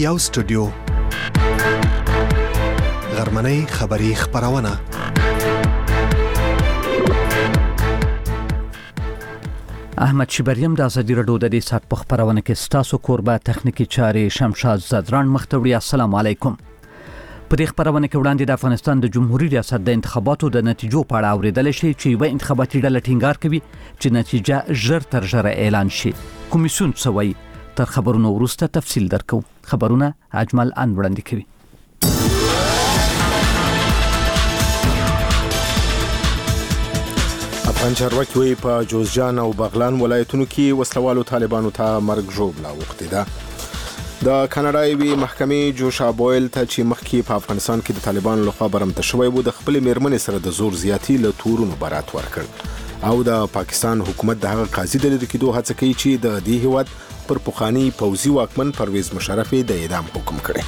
یو سټوډیو غرمنۍ خبری خبرونه احمد شبریم د ازادي رادیو د دې سات په خبرونه کې ستاسو کوربه تخنیکی چاري شمشاد زدران مختوړي. السلام علیکم. په دې خبرونه کې وړاندې د افغانستان د جمهوریت ریاست د انتخاباتو د نتیجو په اړه اوریدل شي چې یو انتخاباتي ډله ټینګار کوي چې نتیجه ژر تر ژره اعلان شي. کمیسیون څوي تر خبرونو وروسته تفصیل درکو. خبرونه اجمل ان وړاندې کوي. افغان چارواکي وایي په جوزجان او بغلان ولایتونو کې وسلوالو طالبانو ته مرګ ژوبله وخته ده. د کاناډا یوې محکمې جوشا بویل ته چې مخکې په افغانستان کې د طالبانو لخوا برمته شوی و د خپل میرمنې سره د زور زیاتی له تورونو برات ورکړ او د پاکستان حکومت د هغه قاضي د لری کېدو هڅه کوي چې د دې هیواد پر پخوانی پوځي واکمن پرویز مشرف د اعدام حکم کړي.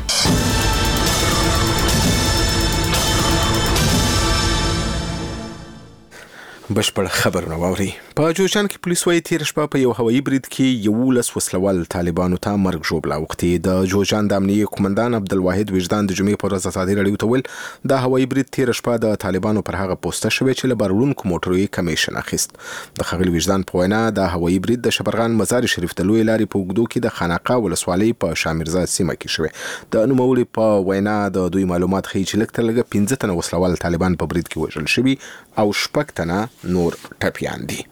بشپړ خبرونه واوري. په جوزجان کې پولیس وايي تیر شپه په یو هوایي برید کې 11 وسلوال طالبانو ته مرګ ژوبله وخته. د جوزجان د امنیه قومندان عبدالواحد وجدان د جمعې پر ورځ ازادي رادیو ته ویل د هوایي برید تیر شپه د طالبانو پر هغه پوسټه شوې چې له بارونکو موټرو کمیشن اخیست. د خغل وجدان په وینا د هوایي برید د شبرغان مزار شریف ته لوی لارې په وګدو کې د خانقاه ولسوالۍ په شامرزا سیمه کې شوې. د نوموړي په وینا د دوی معلومات ښیي چې لږ تر لږه 15 تنه وسلوال طالبان په برید کې وژل شوي او 6 تنه نور ټپیان دي.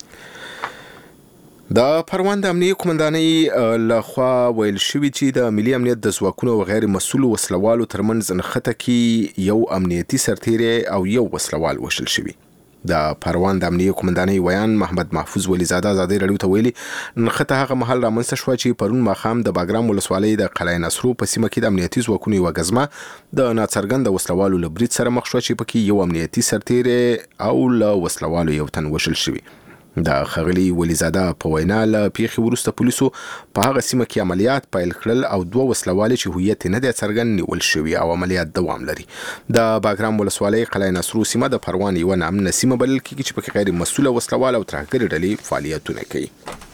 د پروان د امنیه قومندانۍ لخوا ویل شوی چې د ملي امنیت د ځواکونو او غیر مسؤلو وسلوالو ترمنځ نښته کې یو امنیتي سرتیری او یو وسلوال وژل شوی. د پروان د امنیه قومندانۍ ویان محمد محفوظ ولیزاده ازادي رادیو ته ویلي نښته هغه مهال رامنځته شوه چې پرون ماښام د باګرام ولسوالۍ د قلعه نصرو په سیمه کې د امنیتي ځواکونو یوه ګزمه د ناڅرګنده وسلوالو له برید سره مخ شوه چې پکې یو امنیتي سرتیری او له وسلوالو یو تن وژل شوی. د خغلی ولیزاده په وینا له پیښې وروسته پولیسو په هغه سیمه کې عملیات پیل کړل او 2 وسلوال چې هویت نه دی څرګند نیول شوی او عملیات دوام لري. د باګرام ولسوالۍ قلعه نصرو سیمه د پروان یو نامنه سیمه بلل کېږي چې پکې غیر مسؤله وسلوال او ترهګري ډلې فعالیتونه کوي.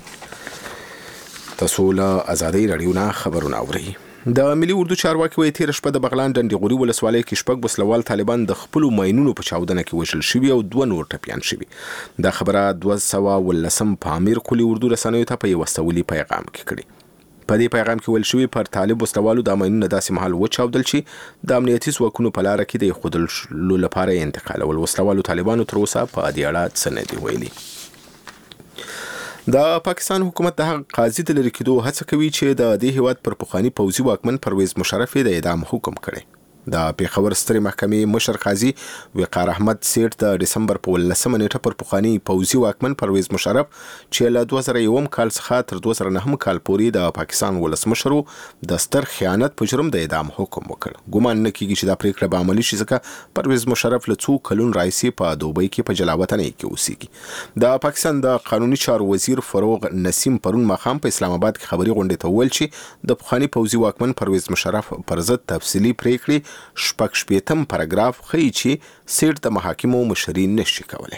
تاسو له ازادي رادیو نه خبرونه اورئ. د ملي اردو چارواکي وایي تیر شپه د بغلان ډنډیغوري ولسوالۍ کې 6 وسلوال طالبان د خپل ماینونو په چاودنه کې وژل شوي او 2 نور ټپیان شوي. دا خبره 219 پامیر قلی اردو رسنیو ته په یو استولي پیغام کې کړي. په دې پیغام کې ویل شوی پر طالب وسلوالو د ماینونو داسې مهال وچاودل چې د امنیتي ځواکونو په لار کې د خودلو لپاره انتقال ول. وسلوالو طالبانو تر اوسه په دې اړه څه نه دی ویلي. د پاکستان حکومت د هغه قاضي د لری کېدو هڅه کوي چې د دې هیواد پر پخوانی پوځي واکمن پرویز مشرف د اعدام حکم کړي. د پیښور سترې محکمې مشر قاضي وقار احمد سیټ د دسمبر په 19 نیټه پر پخوانی پوځي واکمن پرویز مشرف چې له 2001 کال څخه تر 2009 کال پورې د پاکستان ولسمشر د ستر خیانت په جرم د اعدام حکم وکړ. ګومان نه کیږي چې دا پریکړه به عملي شي ځکه پرویز مشرف له 2 کلون راځي په دوبۍ کې په جلاوطن کې اوسېږي. د پاکستان د قانوني چارو وزیر فروغ نسیم پرون ماښام په اسلام آباد کې خبري غونډه ته ویل چې د پخوانی پوځي واکمن پرویز مشرف پر ضد تفصیلی پریکړه 6 پاراګراف ښیي چې سیټ د محاکمو مشري نشي کولای.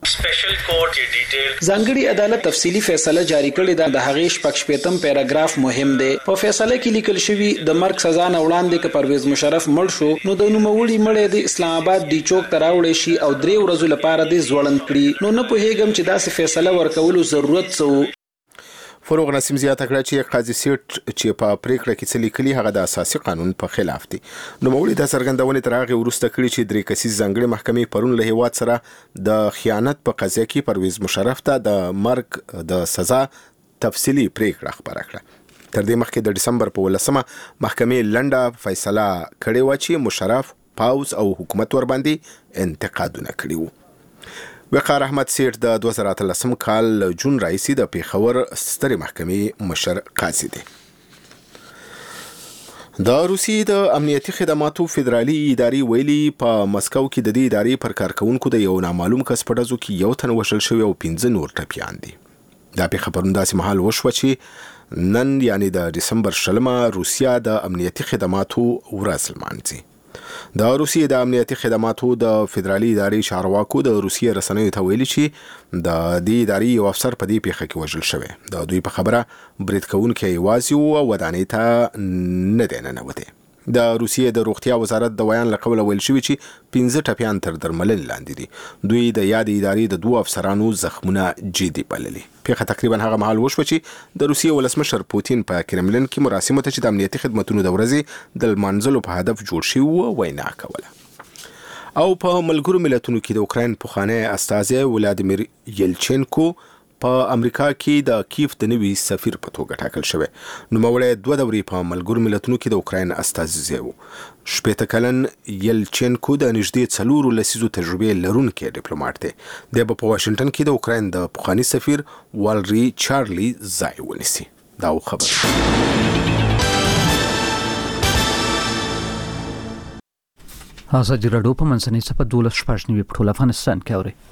ځانګړي عدالت تفصیلی فیصله جاری کړې ده. د هغې 6 پاراګراف مهم دی. په فیصله کې لیکل شوی د مرګ سزا نه وړاندې که پرویز مشرف مړ شو نو د نوموړي مړی د اسلام آباد ډي چوک ته راوړی شي او 3 ورځې لپاره د ځوړند کړي. نو نه پوهیږم چې داسې فیصله ورکولو ضرورت څه و. فروغ نسیم زیاته کړه چې قاضي سیټ چې په پریکړه کې څه لیکلي هغه د اساسي قانون په خلاف دي. نوموړي د څرګندونې تر هغه وروسته کړي چې 3 کسیز ځانګړي محکمې پرون له هیواد سره د خیانت په قضیه کې پرویز مشرف ته د مرګ د سزا تفصیلی پریکړه خبره کړه. تر دې مخکې د دسمبر په 19 محکمې لنډه فیصله کړې و چې مشرف پاوز او حکومت ور باندې انتقادونه کړي وو. وقار احمد سیټ د 2013 کال جون رئیس د پیښور سترې محکمې مشر قاضي دی. د روسیې د امنیتي خدماتو فدرالي ادارې ویلي په مسکو کې د دې ادارې پر کارکونکو د یو نامعلوم کس په ډزو کې یو تن وژل شوی او 15 نور ټپیان دي. دا پیښه پرون داسې مهال وشوه چې نن یعنی د دسمبر 20 روسیا د امنیتي خدماتو ورځ لمانځي. د روسیې د امنیتي خدماتو د فدرالي ادارې چارواکو د روسیې رسنیو ته ویلي چې د دې ادارې یو افسر په دې پیښه کې وژل شوی. د دوی په خبره برید کوونکی یوازې و او ودانۍ ته نه دی ننوتی. د روسیې د روغتیا وزارت د بیان له قبله ویل شوی چې 15 ټپیان تر درملنې لاندې دي. دوی د یادې ادارې د 2 افسرانو زخمونه جدي بللي. پیښه تقریبا هغه مهال وشوه چې د روسیې ولسمشر پوتین په کرملین کې مراسمو ته چې د امنیتي خدماتو د ورځې د لمانځلو په هدف جوړ شوی و وینا کوله. او په ملګرو ملتونو کې د اوکراین پخوانی استازی ولادیمیر یلچنکو په امریکا کې د کیف د نوي سفیر په توګه ټاکل شوی. نوموړی 2 دورې په ملګرو ملتونو کې د اوکراین استازی و. 18 کلن یلچنکو د نږدې 4 لسیزو تجربې لرونکی ډیپلوماټ دی. د په واشنگټن کې د اوکراین د پخوانی سفیر والری چارلی ځای ونیسي. دا خبر. ازادي راډیو په منځنۍ صفحه 12 په ټول افغانستان کې اوري.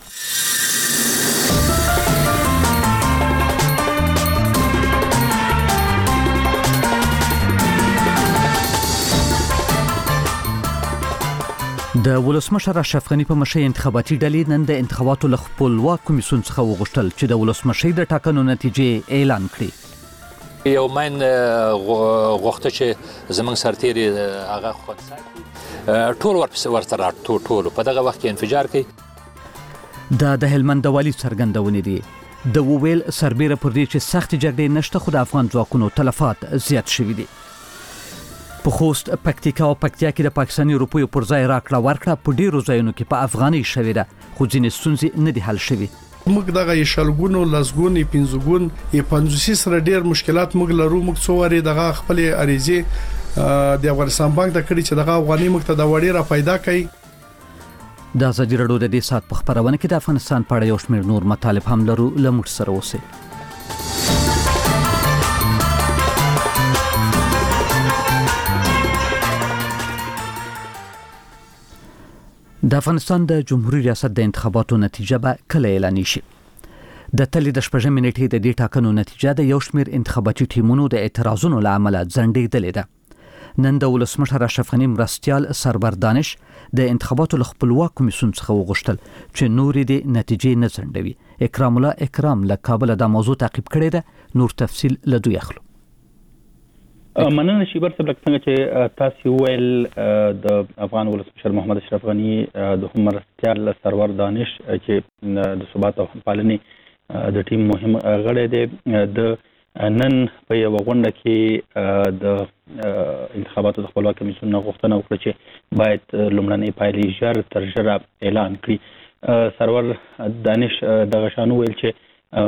د ولسمشر اشرف غنی په مشرۍ انتخاباتي ډلې نن د انتخاباتو له خپلواک کمیسیون څخه وغوښتل چې د ولسمشۍ د ټاکنو نتیجې اعلان کړي. یو من غوښته چې زمونږ سرتیري هغه خود ساتي ټول ورسره ټول په دغه وخت کې انفجار کوي. د هلمند والی څرګندونې دي. د وویل سربېره پر دې چې سخت جګړې نشته خو د افغان ځواکونو تلفات زیات شوي دي. په خوست، پکتیکا او پکتیا کې د پاکستاني روپیو پر ځای راکړه ورکړه په ډیرو ځایونو کې په افغاني شوې ده خو ځینې ستونزې نه دي حل شوي. موږ دغه شلګونو لزګون 15 سره ډیر مشکلات موږ لرو. موږ څو وری دغه خپل اړیزه د افغانستان بانک ته کړی چې دغه افغاني موږ ته د وړي را پیدا کړي. د ازادي راډیو د دې سات په خبرونه کې د افغانستان په اړه یو شمېر نور مطالب هم لرو. لمر سره اوسئ. د افغانستان د جمهوریت ریاست د انتخاباتو نتیجه به کله اعلان شي. د تلې د شپږم نیټې د دې ټاکنو نتیجه د یو شمېر انتخاباتي ټیمونو د اعتراضونو له امله ځنډېدلې ده. نن د ولسمشر اشرف غنی مرستیال سربر دانش د انتخاباتو له خپلواک کمیسیون څخه وغوښتل چې نورې د نتیجې نه ځنډوي. اکرام الله اکرام له کابل د موضوع تعقیب کړی ده. نور تفصیل له دوی اخلو. مننه شیبر صاحب څنګه چې تاسو ویل د افغان ولسمشر محمد اشرف غنی د مرستیال سرور دانش چې د ثبات او همپالنې د ټیم مهم غړی دی د نن په یو غونډه کې د انتخاباتو د خپلواک کمیسیون غوښتنه وکړه چې باید لومړنۍ پایلې ژر تر ژره اعلان کړي. سرور دانش دغه شان ویل چې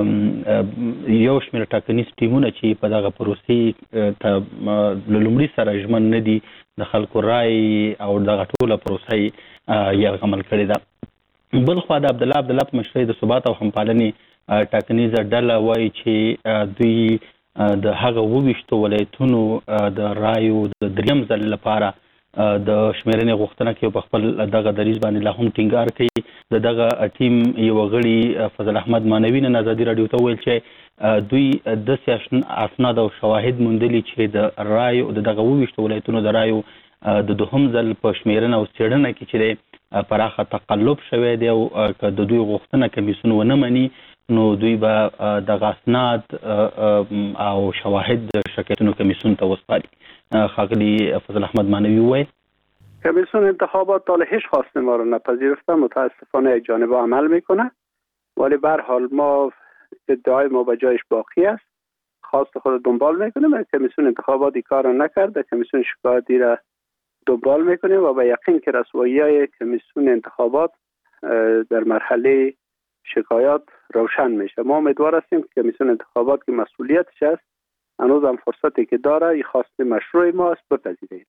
یو شمېر ټاکنیز ټیمونه چې په دغه پروسې ته لومړي سره ژمن نه دي د خلکو رای او دغه ټوله پروسه یرغمل کړې ده. بل خوا د عبدالله په مشرۍ د ثبات او همپالنې ټاکنیزه ډله وایي چې دوی د هغه 22 ولایتونو د رایو د دریم ځل لپاره د شمیرنې غوښتنه کوي. په خپل دغه دریځ باندې لا هم ټینګار کوي. دغه ټیم یو غړي فضل احمد مانوی نن ازادي راډیو ته ویل چې دوی د اسناد او شواهد موندلي چې د رایو دغه 22 ولایتونو د رایو د دوهم ځل په شمیرنه او څېړنه کې چې پراخه تقلب شوی دی او که د دوی غوښتنه کمیسیون ونه مني نو دوی به دغه اسناد او شواهد د شکایتونو کمیسیون ته وسپاري. خاغلی فضل احمد مانوی وایي کمیسیون انتخابات تا هیچ خواست ما رو نپذیرفته، متاسفانه یک جانبه عمل میکنه، ولی به هر حال ما ادعای ما به جایش باقی است. خواست خود دنبال میکنیم. کمیسیون انتخابات این کار نکرده. کمیسیون شکایتی را دنبال میکنیم و به یقین که رسوایی کمیسیون انتخابات در مرحله شکایات روشن میشه. ما امیدوار هستیم که کمیسیون انتخابات که مسئولیتش است هنوز هم فرصتی که داره این خواست مشروع ما است بپذیره.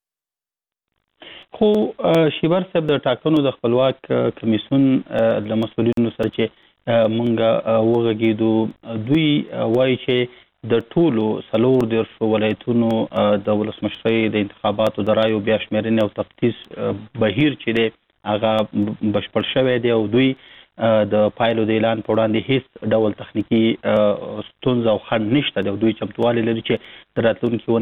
خو شیبر صاحب د ټاکنو د خپلواک کمیسیون د مسؤلینو سره چې مونږ وغږیدو دوی وایي چې د ټولو 14 ولایتونو د ولسمشرۍ د انتخاباتو د رایو بیا شمیرنې او تفتیش بهیر چې دی هغه بشپړ شوی دی او دوی د پایلو د اعلان په وړاندې هیڅ ډول تخنیکی ستونزه او خنډ نشته د دوی چمتووالی لري چې د راتلونکي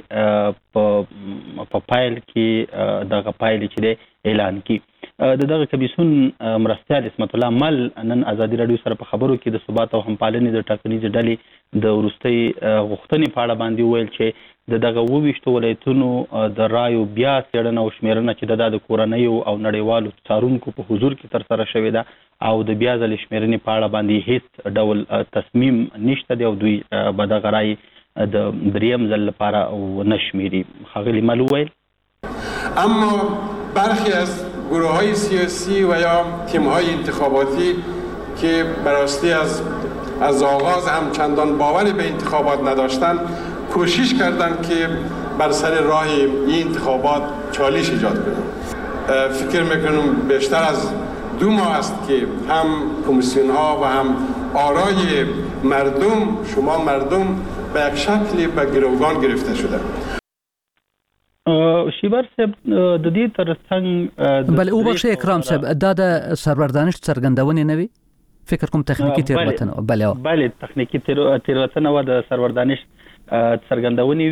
اونۍ په پایل کې دغه پایلې چې دی اعلان کړي دغه کمیسیون مرستیال اسمت الله مل نن ازادي راډیو سره په خبرو کې د ثبات او همپالنې د ټاکنیزې ډلې د وروستۍ غوښتنې په اړه باندې وویل چې دغه 22 ولایتونو د رایو بیا څېړنه او شمیرنه چې د کورنیو او نړیوالو څارونکو په حضور کې ترسره شوې ده او د بیا ځلې شمیرنې په اړه باندې هیڅ ډول تصمیم نشته دی او دوی به دغه رای د دریم ځل لپاره ونه شمیري. ښاغلي مل وویل اما برخی از گروه‌های سیاسی و یا تیم‌های انتخاباتی که براستی از آغاز هم چندان باور به انتخابات نداشتن کوشش کردند که بر سر راه این انتخابات چالش ایجاد کنند. فکر میکنم بیشتر از 2 ماه است که هم کمیسیون‌ها و هم آرای مردم شما مردم به یک شکلی به گروگان گرفته شده. شیبر صاحب د دې ترڅنګ بل او بخښه اکرام صاحب دا د سرور دانش څرګندونې نه وي فکر کوم تخنیکی تیروتنه بله تخنیکی تیروتنه و د سرور دانش څرګندونې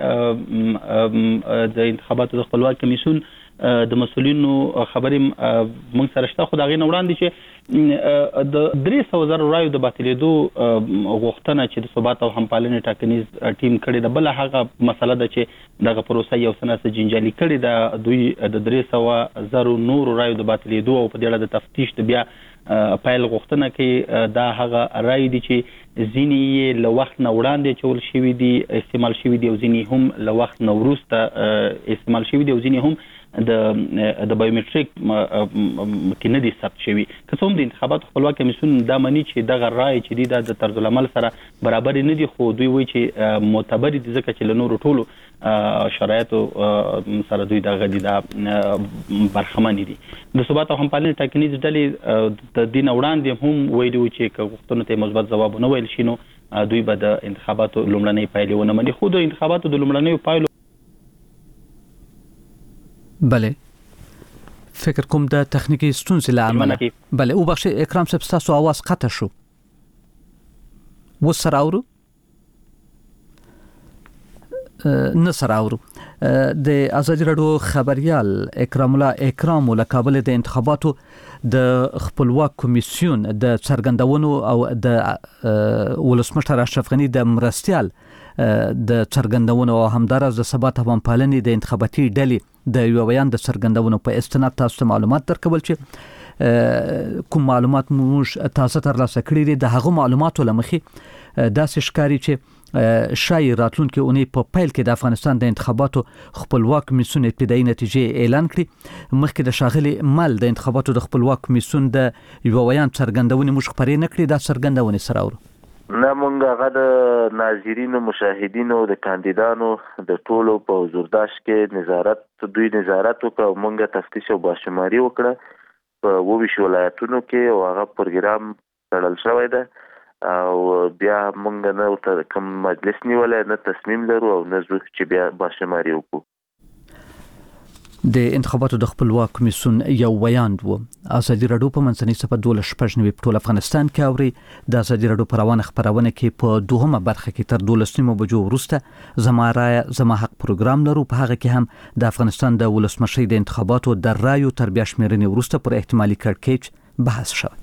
وي د انتخاباتو د خپلواک کمیسیون د مسؤلینو خبرې موږ سره شته خو دا غي نه وړاندې چې د 300,000 رایو د باطلېدو غوښتنه چې د ثبات او همپالنې ټاکنیز ټیم کړی د بل هغه مسله ده چې دغه پروسه یو سناسه جنجالي کړی د دوی د 300,000 نور رایو د باطلېدو او په دې اړه د تفتیش د بیا پایل غوښتنه کوي دا هغه رای دي چې ځینې له وخت نه وړاندې چول شوي دي استعمال شوي دي او ځینې هم له وخت نه وروسته استعمال شوي دي او ځینې هم د بایومټریک کې نه دي ثبت شوي که څه هم د انتخاباتو خپلواک کمیسیون دا مني چې دغه رای چې دي د طرز العمل سره برابر نه دي خو دوی وایي چې معتبر دي ځکه چې له نورو ټولو شرایطو سره دوی دغه دي دا برخمن دي. د ثبات او همپالنې ټاکنیز ډلې د دین وړاندې هم ویلي و چې غوښتنو ته مثبت ځواب نه ویل شي نو دوی به د انتخاباتو لومړنۍ پایلې ونه مني خو د انتخاباتو د لومړنیو پایلو بله فکر کوم د تخنیکی ستونزې له امله بله او بخښه اکرام صاحب تاسو आवाज قطع شو وسره اورو نه سره اورو د ازادي راډیو خبريال اکرام الله اکرام له کابل د انتخاباتو د خپلواک کمیسیون د څرګندونو او د ولسمشر اشرف غنی د مرستیال د څرګندونو او همدارس د ثبات او همپالنې د انتخاباتي ډلې د یو بیان د څرګندونو په استناد تاسو معلومات درکول چې کوم معلومات موږ تاسو ترلاسه کړی دي د هغه معلوماتو لمخې داسې ښکاري چې شای راتلونکي اونۍ په پیل کې د افغانستان د انتخاباتو خپلواک کمیسیون ابتدایي نتیجې اعلان کړي مخکې د شاغلي مل د انتخاباتو د خپلواک کمیسیون د یو بیان څرګندونې موږ خبرې نه کړې دا څرګندونې سره اورو نه مونږ هغه د ناظرینو مشاهدینو د کاندیدانو د ټولو په حضورداشت کې نظارت وکړ مونږ تفتیش او باشماري وکړه په 22 ولایتونو کې او هغه پروګرام تړل شوی دی او بیا مونږ نه کوم مجلس نیولای نه تصمیم لرو او نه زه چې بیا باشماري وکړو. د انتخاباتو د خپلواک کمیسیون یو بیان و ازادي راډیو په منځنۍ صفحه 12 په ټول افغانستان کې اوري د ازادي راډیو په روانه خبرونه کې په دوهمه برخه کې تر 12 بجو وروسته زما رای زما حق پروګرام لرو په هغه کې هم د افغانستان د ولسمشر د انتخاباتو د رایو تر بیا شمیرنې وروسته پر احتمالي کړکېچ بحث شوی.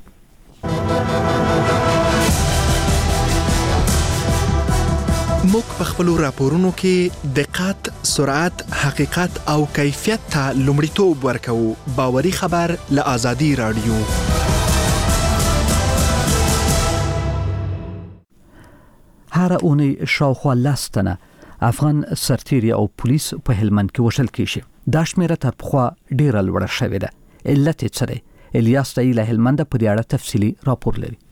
موږ په خپل راپورونو کې دقت، سرعت، حقیقت او کیفیت ته لومړیتوب ورکوو. باوري خبر له ازادي راډیو. هر اونۍ شاوخوا 10 تنه افغان سرتیري او پولیس په هلمند کې وشل کیږي. دا شمیره تر پخوا ډیره لوړه شوې ده. علت یې څه دی؟ الیاس تایي له هلمند په دې اړه تفصیلي راپور لري.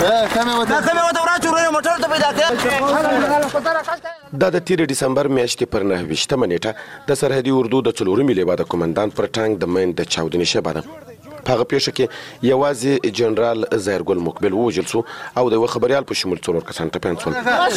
دا د 13 دسمبر میاشتې پر 9 نیټه د سرحدي اردو د 4 لیواده کمانډان پر ټانک د مین د چاودنې شبه ده. په هغه پیښه کې یوازې جنرال ظاهرګل مقبل ووژل شو او د یو خبريال په شمول 4 کسان ټپیان شول.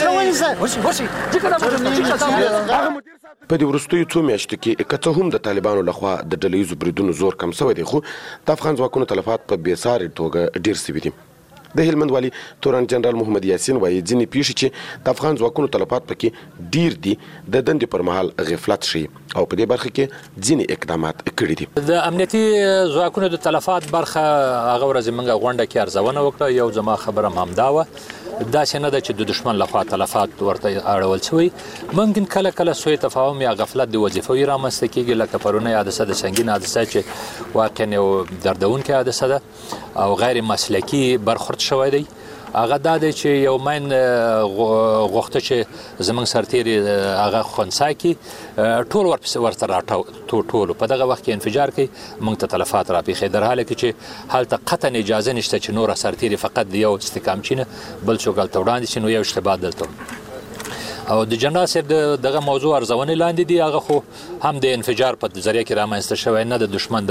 په دې وروستیو څو میاشتو کې که هم د طالبانو لخوا د ډلهییزو بریدونو زور کم شوی دی، خو د افغان ځواکونو تلفات په بېساري توګه ډیر شوي دي. د هلمند والي تورن جنرال محمد یاسین وایي ځینې پیښې چې د افغان ځواکونو تلفات پکې ډیر دي د دندې پر مهال غفلت شي او په دې برخه کې ځینې اقدامات کړي دي. د امنیتي ځواکونو د تلفات برخه هغه ورځ موږ غونډه کې ارزونه وکړه. یو زما خبره همدا وه، داسې نه ده چې د دشمن لخوا تلفات ورته اړول شوي. ممکن کله کله سوء تفاهم یا غفلت د وظیفوي رامنځته کېږي، لکه پرونی حادثه د سنګین حادثه چې واقعا یو دردونکې حادثه ده او غیر مسلکي برخورد شوی دی. هغه دا دی چې یو مین غوښته چې زموږ سرتیري هغه خنثی کړي، ټول ورته راټولو په دغه وخت کې انفجار کوي، موږ ته تلفات راپېښوي، در حاله کې چې هلته قطعا اجازه نشته چې نور سرتیري فقط د یو استحکامچي نه بل څوک هلته وړاندې شي، نو یو اشتباه دلته او د جنرال صاحب دغه موضوع ارزونې لاندې دي. هغه خو هم د انفجار په ذریعه کې رامنځته شوی، نه د دشمن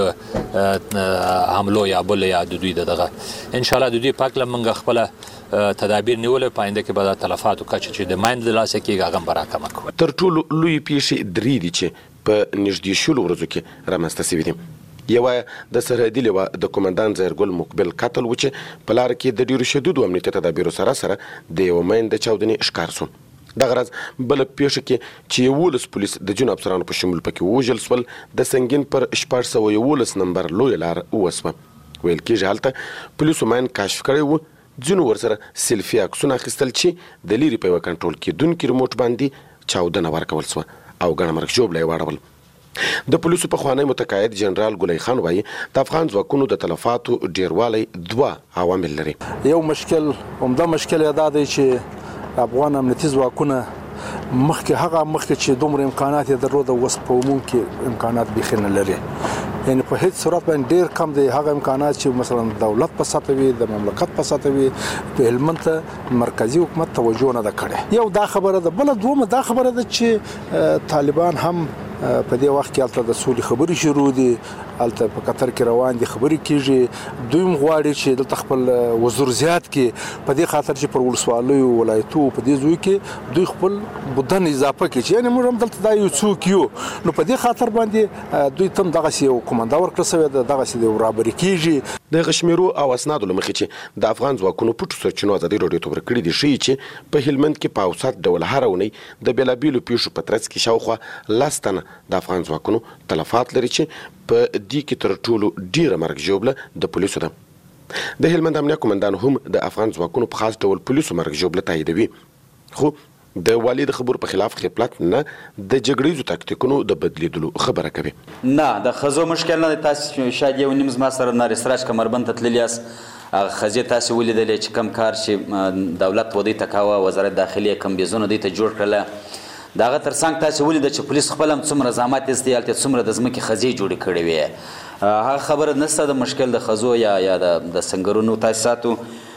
د حملو یا بل یا د دوی دغه. انشاءالله د دوی پاک له موږ خپله تدابیر نیولې، په آینده کې به د تلفاتو کچه چې د ماین د لاسه کېږي هغه هم به راکمه کړو. تر ټولو لوی پیښې درې دي چې په نږدې شلو ورځو کې رامنځته شوي دي. یوه د سرحدي لیوه د قومندان ظاهرګل مقبل قتل و چې په لاره کې د ډیرو شدیدو امنیتي تدابیرو سره د یوه مین د چاودنې ښکار شو. دغه ورځ بله پیښه کې چې 11 پولیس د جنو افسرانو په شمول پکې ووژل شول، د سنګین پر 611 نمبر لویه لار وسوه. ویل کېږي هلته پولیسو ماین کشف کړی و، ځینو ورسره سیلفي عکسونه اخیستل چې د لیرې په یوه کنټرول کېدونکي ریموټ باندې چاودنه ورکول شوه او ګڼه مرګ ژوبله یې واړول. د پولیسو پخوانی متقاعد جنرال ګلای خان وایي د افغان ځواکونو د تلفاتو ډیروالی 2 عوامل لري. یو مشکل عمده مشکل دا دی چې افغان امنیتي ځواکونه مخکې چې دومره امکانات یې درلوده، اوس په عموم کې امکانات بیخي نه لري. یعنې په هیڅ صورت باندې ډېر کم دی هغه امکانات چې مثلا دولت په سطح وي، د مملکت په سطح وي، په هلمند ته مرکزي حکومت توجه نه ده کړې. یو دا خبره ده. بله دومه دا خبره ده چې طالبان هم په دې وخت کې هلته د سولې خبرې شروع دي، هلته په قطر کې روان دي، خبرې کېږي. دوی هم غواړي چې دلته خپل وزر زیات کړي، په دې خاطر چې پر ولسوالیو ولایتو په دې ځای کې دوی خپل بدن اضافه کړي، چې یعنې موږ هم دلته دا یو څوک یو. نو په دې خاطر باندې دوی ته هم دغسې یو کومنده ورکړل شوې ده، دغسې د برابري کېږي. د غشمیرو او اسنادو له مخې چې د افغان ځواکونو پټو سرچینو ازادي راډیو ته ورکړي دي ښیي چې په هلمند کې په اوسط ډول هره اونۍ د بېلابېلو پیښو په ترڅ کې شاوخوا 10 تنه د افغان ځواکونو تلفات لري، چې په دې کې تر ټولو ډیره مرګ ژوبله د پولیسو ده. د هلمند امنیه قومندان هم د افغان ځواکونو په خاص ډول پولیسو مرګ ژوبله تاییدوي، خو د والي د خبرو په خلاف غفلت نه د جګړیزو تاکتیکونو د بدلیدلو خبره کوي. نه د ښځو مشکل نه، تاسو شاید یو نیم زما سره نارې سراج کمربند ته تللي یاست، هغه ښځې تاسې ولیدلې چې کم کار چې دولت و دوی ته کاوه، وزارت داخلي کمبیزونه دوی ته جوړ کړله. د هغه تر څنګ تاسې ولیده چې پولیس خپل هم څومره زحمت ایستی، هلته څومره د ځمکې خزې جوړې کړې وې. هغه خبره نشته د مشکل د ښځو یا د سنګرونو تاسیساتو.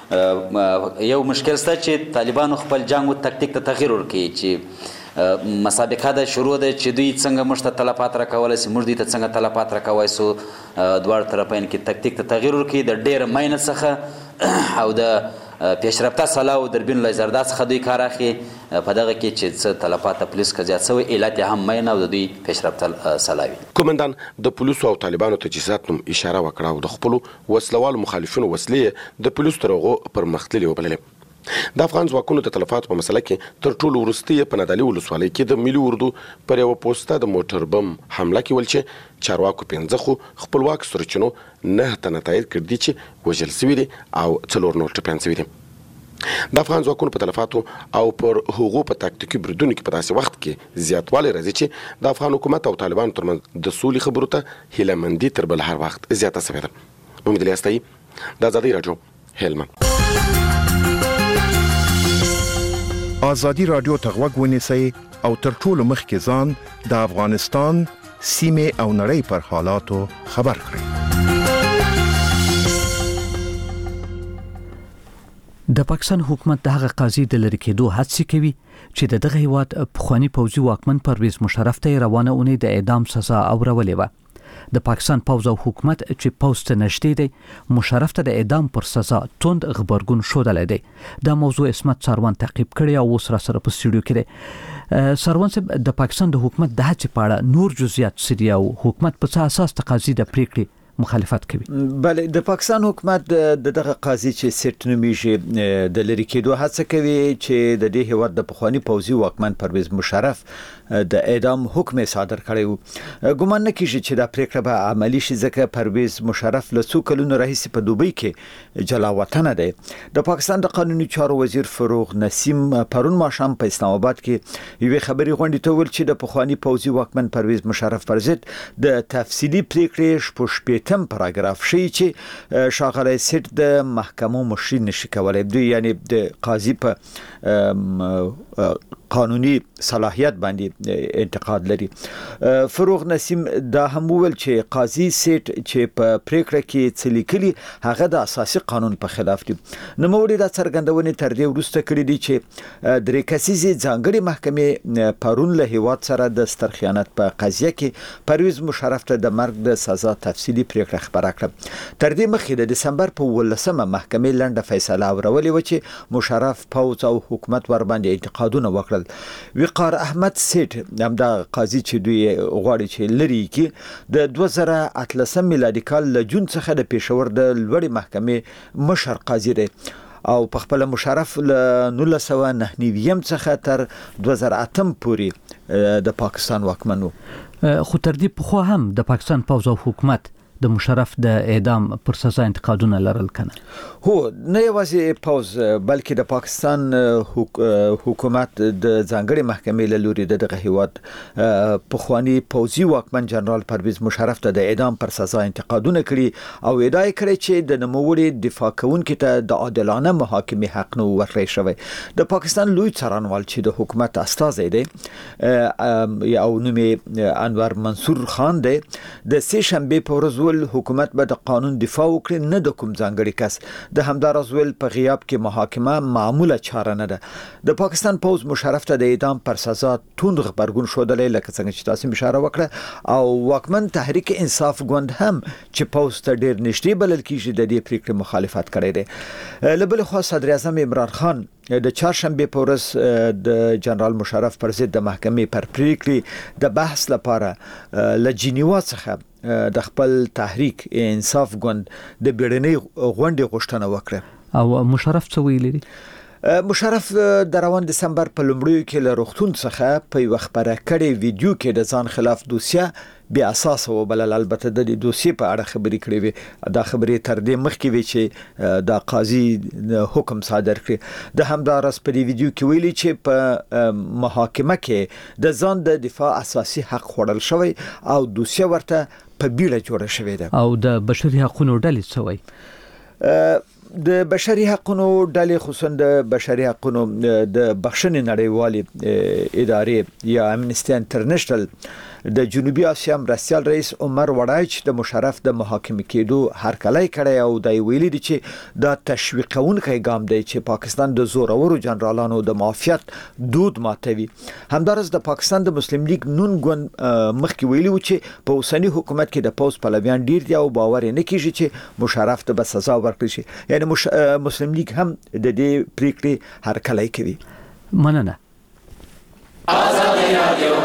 یو مشکل شته چې طالبانو خپل جنګ و تکتیک ته تغییر ورکړي، چې مسابقه ده شروع ده چې دوی څنګه موږ ته تلفات راکولی شي، موږ دوی ته څنګه تلفات راکولی شو. دواړو طرفین کې تکتیک ته تغییر ورکړي، د ډېره مینه څخه او د پیشرفته سلاو دربین لای زردا څخه دوی کار اخلي. په دغه کې چې څه تلفات پولیس که زیات شوی، علت یې هم مینه او د دوی پیشرفته سلاوي. قومندان د پولیسو او طالبانو تجهیزات نوم اشاره وکړه او د خپلو وسلوالو مخالفینو وسلې د پولیسو تر هغو پرمختللې وبللې. د افغان ځواکونو د تلفاتو په مسله کې تر ټولو وروستي په نادعلي ولسوالۍ کې د ملي اردو پر یوه پوسته د موټر بم حمله کې ول چې چارواکو 15 خو خپلواک سرچینو 9 تنه تایید کړي دي چې وژل شوي دي او 4 نور ټپیان شوي دي. د افغان ځواکونو په تلفاتو او پر هغو په تاکتیکي بریدونو کې په داسې وخت کې زیاتوالی راځي چې د افغان حکومت او طالبانو ترمنځ د سولې خبرو ته هیله مندي تر بل هر وخت زیاته شوې ده. محمد علي استایي، د ازادي راډیو، هلمند. ازادي راډیو ته غوږ ونیسئ او تر ټولو مخکې ځان د افغانستان سیمې او نړۍ پر حالاتو خبر کړئ. د پاکستان حکومت د هغه قاضي د لری کېدو هڅې کوي چې دغه هیواد پخوانی پوځي واکمن پرویز مشرف ته روانه اونۍ د اعدام سزا اورولې و. د پاکستان پوز او حکومت چې پوز ته نشته دی مشرف ته د اعدام پر سزا توند خبرګون شودل دی. دا موضوع اسمت سروان تعقیب کړی او سره په سټوډیو کې دی. سروان صاحب د پاکستان د حکومت د هڅې په اړه نور جزئیات سری او حکومت په څه اساس تقاضي د پریکړې مخالفت کوي؟ بله د پاکستان حکومت دغه قاضي چې سیټ نومیږي د لری کېدو هڅه کوي چې د دې هیواد د پخوانی پوځي واکمن پرویز مشرف د اعدام حکم صادر کړی و. ګومان نه کیږي چې دا پریکړه به عملی شي ځکه پرویز مشرف له څو کلونو راهیسې په دوبۍ کې جلا وطن دی. د پاکستان د قانوني چارو وزیر فروغ نسیم پرون ماښام په اسلام آباد کې یوې خبري غونډې ته ویل چې د پخوانی پوځي واکمن پرویز مشرف پر ضد د تفصیلی پریکړې شپږ پاراګراف شي چې شاغلی سیټ د محکمو مشري نشي کولای. دوی یعنی د قاضي په قانوني صلاحیت باندې انتقاد لري. فروغ نسیم دا هم ویل چې قاضي سیټ چې په پریکړه کې څه لیکلي هغه د اساسي قانون په خلاف دي. نوموړي دا څرګندونې تر دې وروسته کړې دي چې درې کسیزې ځانګړي محکمې پرون له هیواد سره د ستر خیانت په قضیه کې پرویز مشرف ته د مرګ د سزا تفصیلي پریکړه خبره کړه. تر دې مخکې د دسمبر په 18مه محکمې لنډه فیصله اورولې و چې مشرف پوځ او حکومت ور باندې انتقادونه وکړل. وقار احمد سیټ همدا قاضي چې دوی غواړي چې لري کې د 2013 میلادي کال له جون څخه د پېښور د لوړې محکمې مشر قاضي دی او په خپل مشرف له 1999 څخه تر 2008 پورې د پاکستان واکمن و. خو تر دې په خو هم د پاکستان پوز او حکومت د مشرف د اعدام پر سزا انتقادونه لرل کنه. هو نه یوازې پوز بلکې د پاکستان حکومت د ځانګړي محکمې له لوري دغه هیواد پخوانی پوځي واکمن جنرال پرویز مشرف ته د اعدام پر سزا انتقادونه کړي او ادعا کړې چې د نوموړي دفاع کوونکو ته د عادلانه محاکمې حق نه ورکړی شوی. د پاکستان لوی څارنوال چې د حکومت استازی دی او نوم انور منصور خان دی د سه شنبه په ورځ حکومت به د قانون دفاع وکړي نه د کوم ځانګړي کس. د همدارز ویل په غیاب کې محاکمه معموله چاره نه ده. د پاکستان پوز مشرف ته د اعدام پر سزا توند خبرګون شودلې لکه څنګه چې تاسو اشاره وکړه او واکمن تحریک انصاف ګوند هم چې پوز ته ډیر نږدې بلل کیږي د دې پریکړې مخالفت کړی دی. له بل خوا صدر اعظم عمران خان د چهارشنبه په ورځ د جنرال مشرف پر ضد د محکمې پر پریکړې د بحث لپاره له جنیوا څخه د خپل تحریک انصاف ګوند د بیړنۍ غونډې غوښتنه وکړه. او مشرف څه ویلي دي؟ مشرف د روان دسمبر په لومړیو کې له روغتون څخه په یو خبره کړي ویډیو کې د ځان خلاف دوسیه بیا اساس وبلل. البته د دې دوسیې په اړه خبرې کړې وي. دا خبرې تر دې مخکې وي چې د قاضي حکم صادر کړي. د همدارس په دې ویډیو کې ویلي چې په محاکمه کې د ځان د دفاع اساسي حق خوړل شوی او دوسیه ورته په بیړه جوړه شوې ده. او د بشري حقوقو ډلې څه وایي؟ د بشري حقوقو ډلې خصوصا د بشري حقوقو د بخښنې نړیوالې ادارې یا امنیسټي انټرنیشنل د جنوبي اسیا مرستیال رئیس عمر وړایچ د مشرف د محاکمې کېدو هرکلی کړی او د ویلي دي چې دا تشویقونکی ګام دی چې پاکستان د زورورو جنرالانو د معافیت دود ماتوي. همدارس د پاکستان د مسلم لیگ نون ګوند مخکې ویلي و چې په اوسنی حکومت کې د پوز پلویان ډیر دي او باور نه کیږي چې مشرف ته به سزا ورکړي شي. یعنی مسلم لیگ هم د دې پریکړې هرکلی کوي. مننه. آزادی رادیو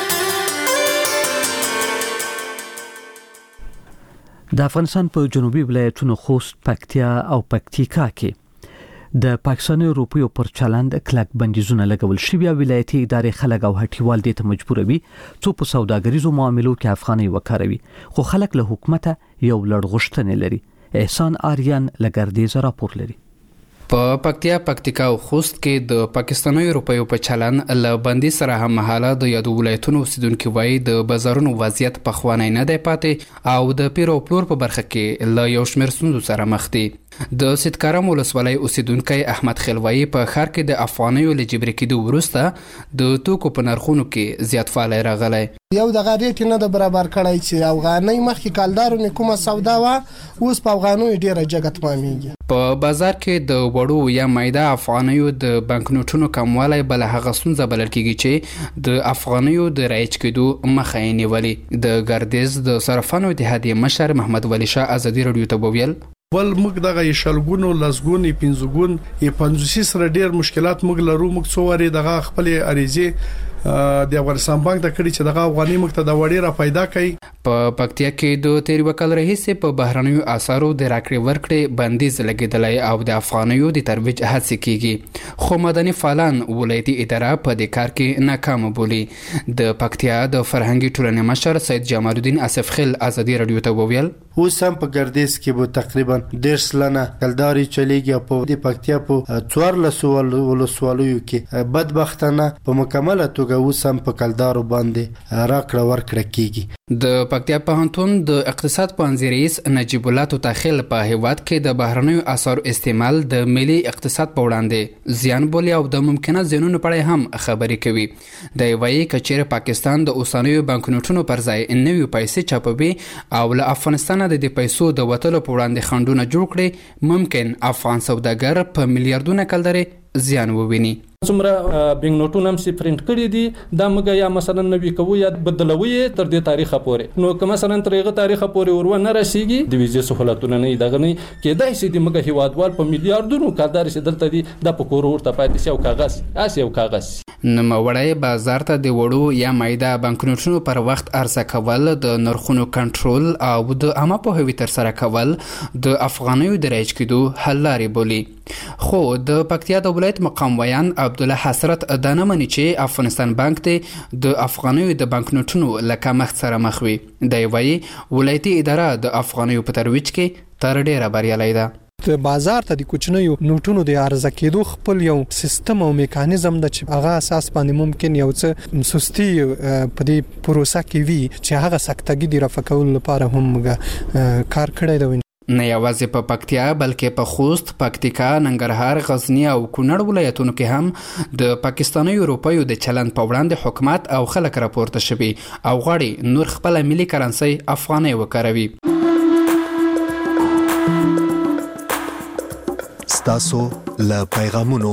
د افغانستان په جنوبي ولایتونو خوست، پکتیا او پکتیکا کې د پاکستاني روپیو پر چلند کلک بندیزونه لګول شوی. ولایتي ادارې خلک او هټیوال دې ته مجبوروي څو په سوداګریزو معاملو کې افغاني وکاروي، خو خلک له حکومت یو لړ غوښتنې لري. احسان آریان لګردیز راپور لري. په پکتیا، پکتیکا او خوست کې د پاکستاني روپیو په چلن له بندي سره هم مهاله د یادو ولایتونو اوسیدونکو وایي د بازارونو وضعیت په خوانی نه دی پاتې او د پیر او پلور په برخه کې له یو شمېر ستونزو سره مخ دي. د سیدکارم ولسوالۍ اوسیدونکو احمد خلوایی په ښار کې د افغانیو له جبري کېدو وروسته د توکو په نرخونو کې زیاتوالی راغلی. یو دغه ریټ نه د برابر کړی چې افغانۍ مخکې کالدارو نه کومه سودا وه اوس په افغانیو ډېره جګه تمامېږي. په بازار کې د وړو یا مایده افغانیو د بانکنوټونو کموالی بل هغه ستونزه بلل کېږي چې د افغانیو د رایج کېدو مخه یې نیولې. د ګردیز د صرافانو اتحادیې مشر محمد ولی شاه ازادي راډیو ته وویل ول موږ دغه شلګونو لسګون پنځګون 50 سره ډیر مشکلات موږ لرو. موږ څو وری دغه خپل اړیزه د افغانستان بانک ته کړی چې دغه افغاني موږ ته د وړي را پیدا کړي. په پکتیا کې د تیر وکال رئیس په بهرنیو اسعارو د راکړې ورکړې بندیز لګیدلی او د افغانیو د ترویج هڅې کیږي خو مدني فعالان ولایتي اداره په دې کار کې ناکام بولي. د پکتیا د فرهنګي ټولنې مشر سید جمال الدین اسف خل ازادي راډیو ته وویل اوس هم په ګردیز کې به تقریبا 1.5 لنه کلداري چلیږي په د پکتیا په 14 ولسوالیو کې بدبختانه په مکمله توګه اوس هم په کلدارو باندې راکړه ورکړه کیږي. د پکتیا پوهنتون د اقتصاد پوهنځي رئیس نجیب الله توتاخیل په هیواد کې د بهرنیو اسعارو استعمال د ملي اقتصاد په وړاندې زیان بولي او د ممکنه زیانونو په اړه هم خبرې کوي. د وایي کچېره پاکستان د اوسنیو بانکنوټونو پر ځای نوې پیسې چاپوي او له افغانستان د پیسو د وټلو په وړاندې خنډونه جوړ کړي ممکن افغان سوداګر په میلیارډونو کلداري زیان وویني. څومره بینګ نوټونه هم سي پرینټ کړي دي دا موږ یا مثلا نوي کوو یا بدلوي تر دې تاریخه پورې نو که مثلا تر هغه تاریخه پورې ورو نه رسیږي د ویزې سہولتونه نه دغه نه کېدای شي د موږ هیوادوال په میلیارډونو کلداري سي دلته دي د پکور ورته پاتې شي او کاغذ اسي او کاغذ نوموړی بازار ته د وړو یا مایده بانکنوټونو پر وخت عرضه کول د نرخونو کنټرول او د عامه پوهاوي ترسره کول د افغانیو د رایج کېدو حل لارې بولي. خو د پکتیا د ولایت مقام ویان عبدالله حسرت دا نه مني چې افغانستان بانک ته د افغانیو د بانکنوټونو له کمښت سره مخ وي. دی وایي ولایتي اداره د افغانیو په ترویج کې تر ډیره بریالۍ ده. د بازار ته د کوچنیو نوټونو د عرضه کېدو خپل یو سیستم او میکانیزم د چې هغه اساس باندې ممکن یو څه سستی په دې پروسه کې وي چې هغه سکتګي د رفع کولو لپاره هم کار کړی دی. نه یوازې په پکتیا بلکې په خوست، پکتیکا، ننګرهار، غزنی او کونړ ولایتونو کې هم د پاکستاني روپیو د چلند په وړاندې حکومت او خلک راپورته شوي او غواړي نور خپل ملي کرنسي افغانۍ وکاروي. ستاسو له پیغامونو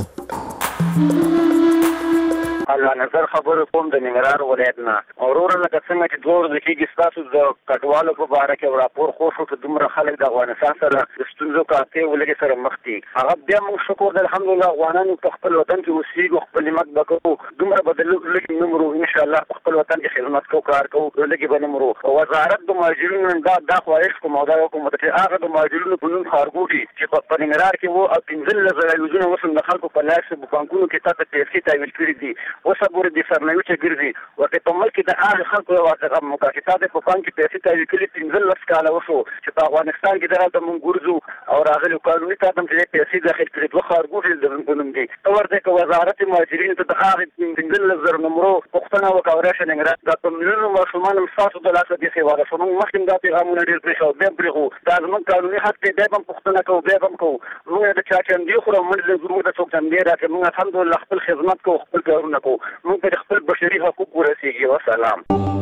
الله نظر خبرو کوم د ننګرهار ولایت نه اورور لکه څنګه چې دوه ورځې کېږي ستاسو د کډوالو په باره کې راپور خو شو چې دومره خلک د افغانستان سره د ستونزو کاته ولګي سره مخ دي. هغه بیا موږ شکر د الحمدلله افغانانو په خپل وطن کې اوسېږو خپل نعمت وکړو دومره بدل لګي نمرو ان شاء الله په خپل وطن کې خدمت کوو کار کوو لګي به نمرو. وزارت د مهاجرینو دا خواهش کوم او دا حکومت چې هغه د مهاجرینو په نوم خارګوټي چې په ننګرهار کې وو او 15 یوزونه وسم د خلکو په لاس په بانکونو کې تاسو پیسې تحویل کړې دي وسبور دي سرنوي چې ګرځي ورته په ملک د هغه خلکو ورته مکاتبات په بانک کې پیسې تحویل کړي 15 کاله وشو چې په افغانستان کې درته مونږ ګرځو او راغلي قانوني تاسو چې پیسې داخل کړي دوه خارګوټي د بنوم دي ورته که وزارت مهاجرین ته د هغه 15 نمبر پښتنه وکاورشه نګرا د پمنو ماشومان مساسو د لاسه دي خواله شنو مخکې د پیغامونه ډیر پرې شو به برغو دا زمون قانوني حق دی به پښتنه کو به هم کو موږ د چا چندي خو موږ د زموږ د څوک چندي راته موږ الحمدلله خپل خدمت کو خپل کارونه کو موږ خپل بشري حقوق ورسیږي. وسلام.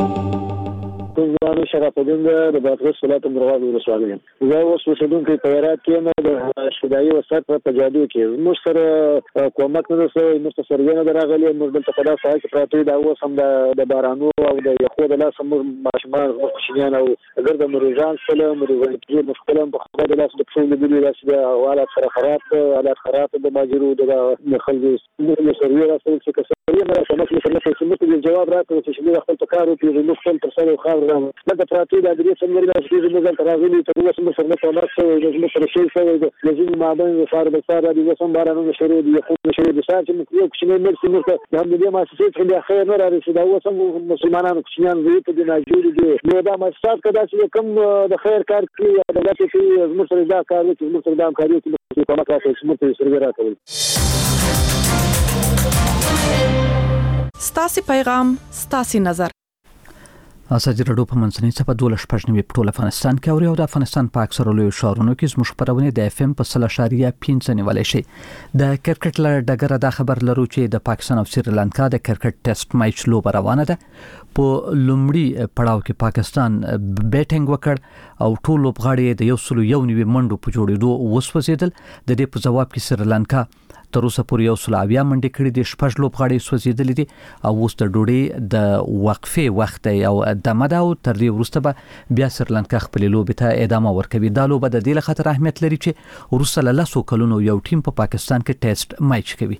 زه شرف الدین د بادغیس ولایت مرغاب ولسوالۍ زه اوس اوسېدونکی په هرات کې د شدایي وسایط په جادو کې موږ سره کومک نه رسوي موږ سره نه راغلي موږ دلته په داسې حال کې پراته دا اوس هم د بارانو او د یخو د لاس موږ ماشومان کوچنیان او اگر د مروجان سره مروجان کې مشکل په خپل د لاس د ټول د دې د حالات سره خراب د ماجرو د خلکو د سروي راځي چې کسرې نه راځي چې جواب راکړي چې خپل کار او پیژنو خپل تر څو خاور لکه پراتی د دې څنګه راځي چې موږ راغلي ته اوس موږ سره په لاس کې موږ سره شي سره د لازم معدن فار د سره د وسم بارانو شروع دي خو شروع دي چې موږ یو کوچنی مرسي موږ د هم دې مؤسسې چې خیر نه راځي دا اوس مسلمانانو کوچنیان وي په دې ناجوړ دي نو دا مؤسسات کدا چې کوم د خیر کار کوي دا چې موږ سره دا کار کوي موږ سره دا کار کوي چې کومه کار کوي موږ سره راکوي. ستاسي پیغام ستاسي نظر. ازادي راډیو په منځنۍ صفه 12 په ټول افغانستان کې او د افغانستان په اکثره لوی ښارونو کې زموږ خبرونه د اف ام په 0.5 نیولې شي. د کرکټ لړ ډګر د خبر لرو چې د پاکستان او سریلانکا د کرکټ ټیسټ میچ لوبه روانه ده. په لومړي پړاو کې پاکستان بیټینګ وکړ او ټول لوبغاړي د 101 منډو په جوړېدو وسوځیدل. د دې په جواب کې سریلانکا تر اوسه پورې 100 منډې کړې دي، 6 لوبغاړي سوځیدلې دي او اوس د ډوډۍ د وقفې وخت او دمه ده او تر دې وروسته به بیا سریلانکا خپل لوبې ته ادامه ورکوي. دا لوبه د دې لخوا اهمیت لري چې وروسته له 10 کلونو یو ټیم په پاکستان کې ټیسټ میچ کوي.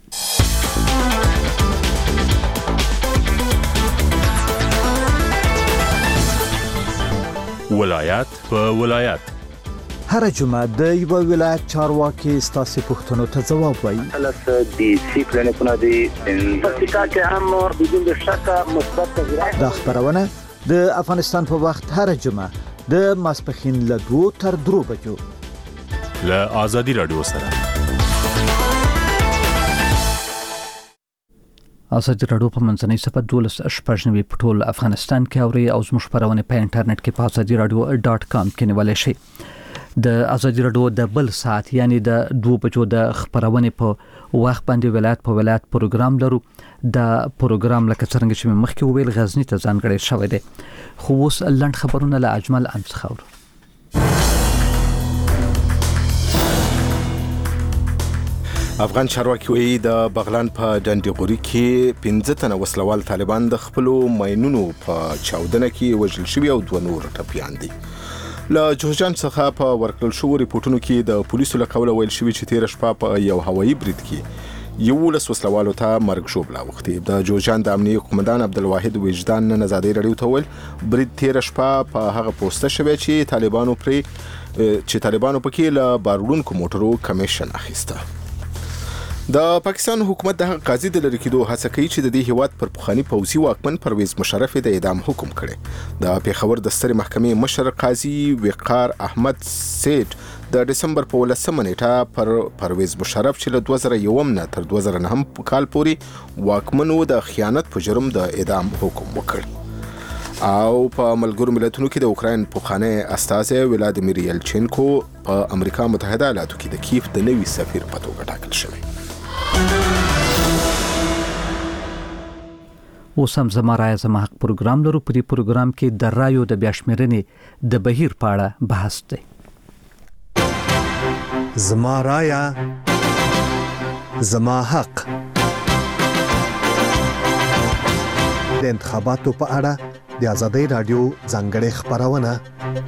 ولایت په ولایت هر جمعه د یو ولایت چارواکي ستاسو پوښتنو ته ځواب وایي. دي سیکلنه کنه دي پرتکا کې هم بدون شک مثبت تغیرات. دا خبرونه د افغانستان په وخت هر جمعه د ماسپخین له 2 تر 3 بجو له ازادي رادیو سره. ازادي راډیو په منځنۍ صفه 12 په ټول افغانستان کې اوري او زموږ خبرونه په انټرنیټ کې په azadiiradio.com کې نیولای شئ. د ازادي راډیو د بل ساعت یعنی د 2 بجو د خبرونه په وخت باندې ولایت په ولایت پروګرام لرو. د پروګرام لکه څنګه چې مخکې ویل غزنی ته ځانګړی شوی دی. خو اوس لنډ خبرونه له اجمل انڅخور. افغان چارواکي وایي د بغلان په ډنډغوري کې 15 تنه وسلوال طالبان د خپل ماينونو په چاودنه کې وژل شوي او 2 نور ټپيان دي. له جوجان څخه په ورکړل شو ریپورتونو کې د پولیسو له قوله ویل شوی چې 13 شپه په یو هوایي برید کې یو لس وسلوالو ته مرګ ژوبله وختي. د جوجان د امنیه قومندان عبدالواحد وجدان نن ازادي راډیو ته ویل برید 13 شپه په هغه پوسټه شوی چې طالبانو پکې له بارودونکو موټرو کمیشن اخیسته. د پاکستان حکومت د قاضي د لری کېدو هڅه کوي چې د دې هیواد پر پخوانی پوځي واکمن پرویز مشرف د اعدام حکم کړي. د پیښور د سترې محکمې مشر قاضي وقار احمد سیټ د دسمبر په 10 نیټه پر پرویز مشرف چې له 2001 نه تر 2009 کال پورې واکمنو د خیانت په جرم د اعدام حکم وکړ. او په ملګرو ملتونو کې د اوکراین پوخانه استازي ولادیمیر یلچینکو په امریکا متحده ایالاتو کې د کیف د نوي سفیر په توګه ټاکل شوی. اوس هم زما رایه زما حق پروګرام لرو. په دې پروګرام کې د رایو د بیاشمېرنې د بهیر په اړه بحث دی. زما رایه زما حق. د انتخاباتو په اړه د ازادي رادیو ځانګړې خبرونه.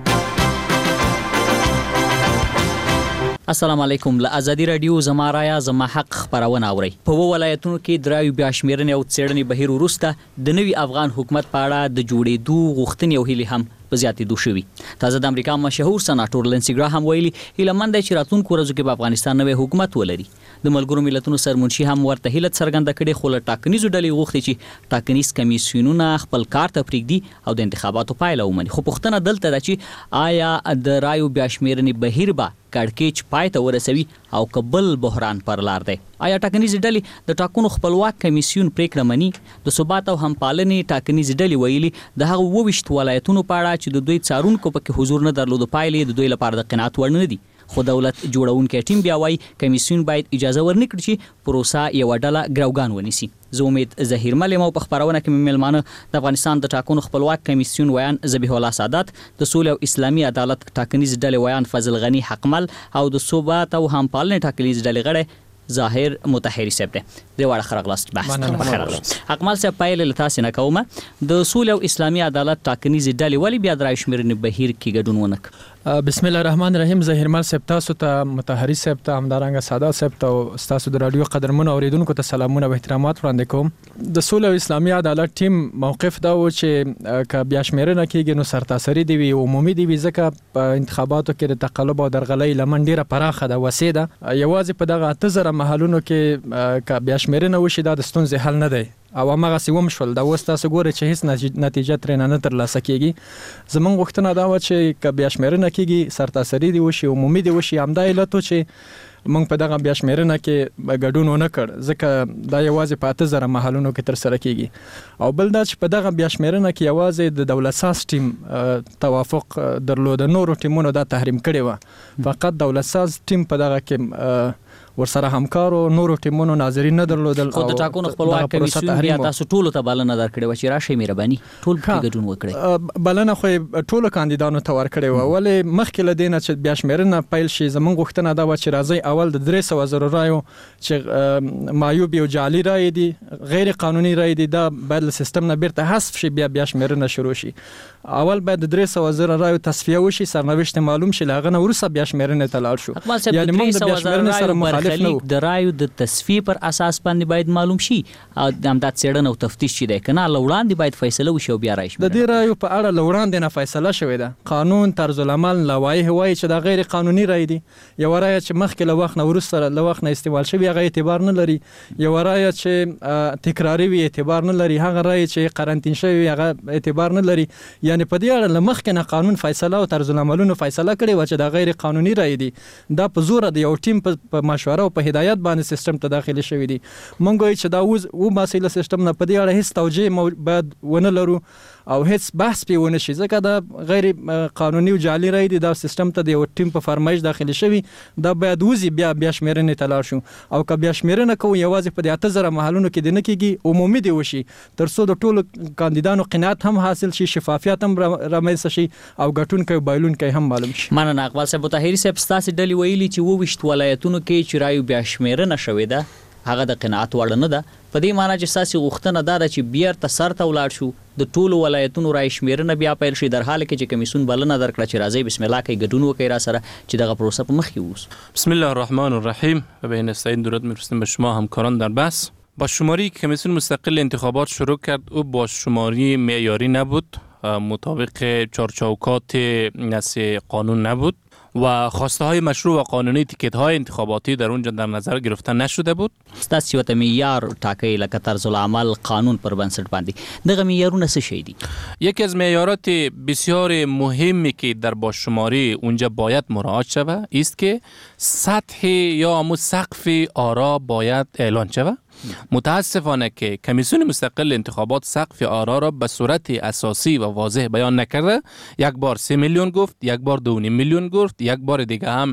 السلام علیکم. له ازادي رادیو زما رایه زما حق خبرونه اوري. په ولایتونو کې درایو بیا شمیرنې او څېړنې بهیر وروسته د نوي افغان حکومت په اړه د جوړېدو غوښتنې او هیلې هم په زیاتېدو شوي. تازه د امریکا مشهور سناتور لینسي ګراهام ویلي هیله مند دی چې راتلونکو ورځو کې په افغانستان نوی حکومت ولري. د ملګرو ملتونو سرمنشي هم ورته هیله څرګنده کړې خو له ټاکنیزو ډلې غوښتي چې ټاکنیز کمیسیونونه خپل کار ته پرېږدي او د انتخاباتو پایله ومني. خو پوښتنه دلته ده چې آیا د رایو بیا شمیرنې بهیر به کړکېچ پای ته ورسوي او قبل بحران پر لار دی؟ آیا ټاکنیز ډلې د ټاکنو خپلواک کمیسیون پریکړه مني؟ د ثبات او همپالنې ټاکنیز ډلې ویلي د هغه 22 ولایتونو په اړه چې د دوی څارونکو پکې حضور نه درلود پایلې د دوی لپاره د قناعت وړ نه دي. خو دولت جوړونکي ټیم بیا وايي کمیسیون باید اجازه ورنکړي چې پروسه یو ډله ګراوګان ونیسي. زه امید ظهیر ملم او په خبرونه کې ملمانه د افغانستان د ټاکنو خپلواک کمیسیون ویان ذبیح الله سادات، د سولې او اسلامي عدالت ټاکنیز ډلې ویان فضل غنی حقمل او د ثبات او همپالنې ټاکنیز ډلې غړي ظاهر متحری صاحب دی. واړه خرغلاست بحث حقمل صاحب پایله لتاس نه کومه د سولې او اسلامي عدالت ټاکنیز ډلې ولی بیا درای شمیرنې بهیر کې ګډون ونک. بسم الله الرحمن الرحیم. ظهیر مل صاحب تاسو ته متحری صاحب ته همدارنګه سادات صاحب ته تاسو د رادیو قدرمن اوریدونکو ته سلامونه او احترامات وړاندې کوم. د سولې او اسلامي عدالت ټیم موقف دا و چې ک بیا شمیرنه کېږي نو سرتاسري دی وي عمومي دی وي ځکه په انتخاباتو کې د تقلب او درغلۍ لمن ډیره پراخه ده وسیده یوازې په دغه 8000 محلونو کې ک بیا شمیرنه وشي دا د ستونزې حل نه دی او هغه سیوم شول دا وستا سګوره چې هیڅ نتیجه ترې نه ترلاسه کیږي. زمونږ غوښتنه دا و چې ک بیا شمیرنه کیږي سرتاسري دی وشي عمومي دی وشي همدا علت چې موږ په دغه بیا شمیرنه کې ګډون ونه کړ ځکه دا یوازې په 8000 محلونو کې تر سره کیږي او بل دا چې په دغه بیا شمیرنه کې یوازې د دولت ساز ټیم توافق درلود، نورو ټیمونو دا تحریم کړی و، فقط دولت ساز ټیم په دغه کې ورسره همکارو، نورو ټیمونو ناظرین نه درلودل. خو د ټاکنو خپلواک کمیسیون بیا تاسو ټولو ته بلنه درکړې و چې راشئ مهرباني ټول په ګډون وکړئ. بلنه خو ټولو کاندیدانو ته ورکړې و، ولې مخکې له دې نه چې بیا شمیرنه پیل شي زموږ غوښتنه دا و چې راځي اول د 300,000 رایو چې معیوب او جعلي رای دي، غیر قانوني رای دي، دا باید له سیستم نه بیرته حذف شي، بیا شمیرنه شروع شي. اول باید د 300,000 رایو تصفیه وشي، سرنوشت معلوم شي، لاغه نه ورسره بیا شمیرنه ته لاړ شو. یعنی موږ د بیا شمیرنه سره مخالف نه وو. د رایو د تصفیه پر اساس باندې باید معلوم شي او همدا څېړنه او تفتیش چې دی کنه لوړاندې باید فیصله وشي او بیا راشي. د دې رایو په اړه لوړاندې نه فیصله شوې ده. قانون طرز العمل لوایح وایي چې دا غیر قانوني رای دي. یو رای چې مخکې له وخت نه ورسره له وخت نه استعمال شوی هغه اعتبار نه لري. یو رای چې تکراری وي اعتبار نه لري. هغه رای چې قرنطین شوی هغه اعتبار نه لري. یعنی په دې اړه له مخکې نه قانون فیصله او طرز العملونو فیصله کړې و چې دا غیر قانوني رای دي. دا په زور د یو ټیم په مشوره او په هدایت باندې سیستم ته داخلي شوی دي. مونږ وایو چې دا و مسله سیستم نه په دې اړه هیڅ توجیه باید ونه لرو او هیڅ بحث پې ونه شي ځکه دا غیر قانوني او جعلي رای دي. دا سیستم ته د یو ټیم په فرمایش داخلي شوی، دا باید وزي بیا شمیرنې ته لاړ شو او که بیا شمیرنه کوو یوازې په 8000 محلونو کې د نه کېږي، عمومي دی وشي تر څو د ټولو کاندیدانو قناعت هم حاصل شي، شفافیت هم رامنځته شي او ګټونکی او بایلونکی هم معلوم شي. مننه اقبال صاحب. طاهري صاحب ستاسې ډلې ویلي چې 22 ولایتونو کې چې رایو بیا شمیرنه شوې ده هغه د قناعت وړ نه ده، په دې معنی چې ستاسې غوښتنه دا ده چې بیرته سر ته ولاړ شو، د ټولو ولایتونو رای شمیرنه بیا پیل شي، در حال کې چې کمیسیون بلنه درکړه چې راځي بسم الله کوي ګډون وکړي را سره چې دغه پروسه په مخ کې ووس. بسم الله الرحمن الرحیم و به نستعین. درود می‌فرستیم به شما همکاران در بحث. با شماری کمیسیون مستقل انتخابات شروع کرد او با شماری معیاری نبود، مطابق چارچوکات نص قانون نبود و خواسته های مشروع و قانونی تیکت های انتخاباتی در اونجا در نظر گرفته نشده بود. ستاسو ته معیار ټاکي لکه طرز العمل قانون پر بنسټ باندې دغه معیارونه څه شي دي؟ یکی از معیارات بسیار مهمی که در بازشماری اونجا باید مراعات شود است که سطح یا سقف آرا باید اعلان شود. متاسفانه که کمیسیون مستقل انتخابات سقف آرا را به صورت اساسی و واضح بیان نکرده. یک بار 3 میلیون گفت، یک بار 2.5 میلیون گفت، یک بار دیگه هم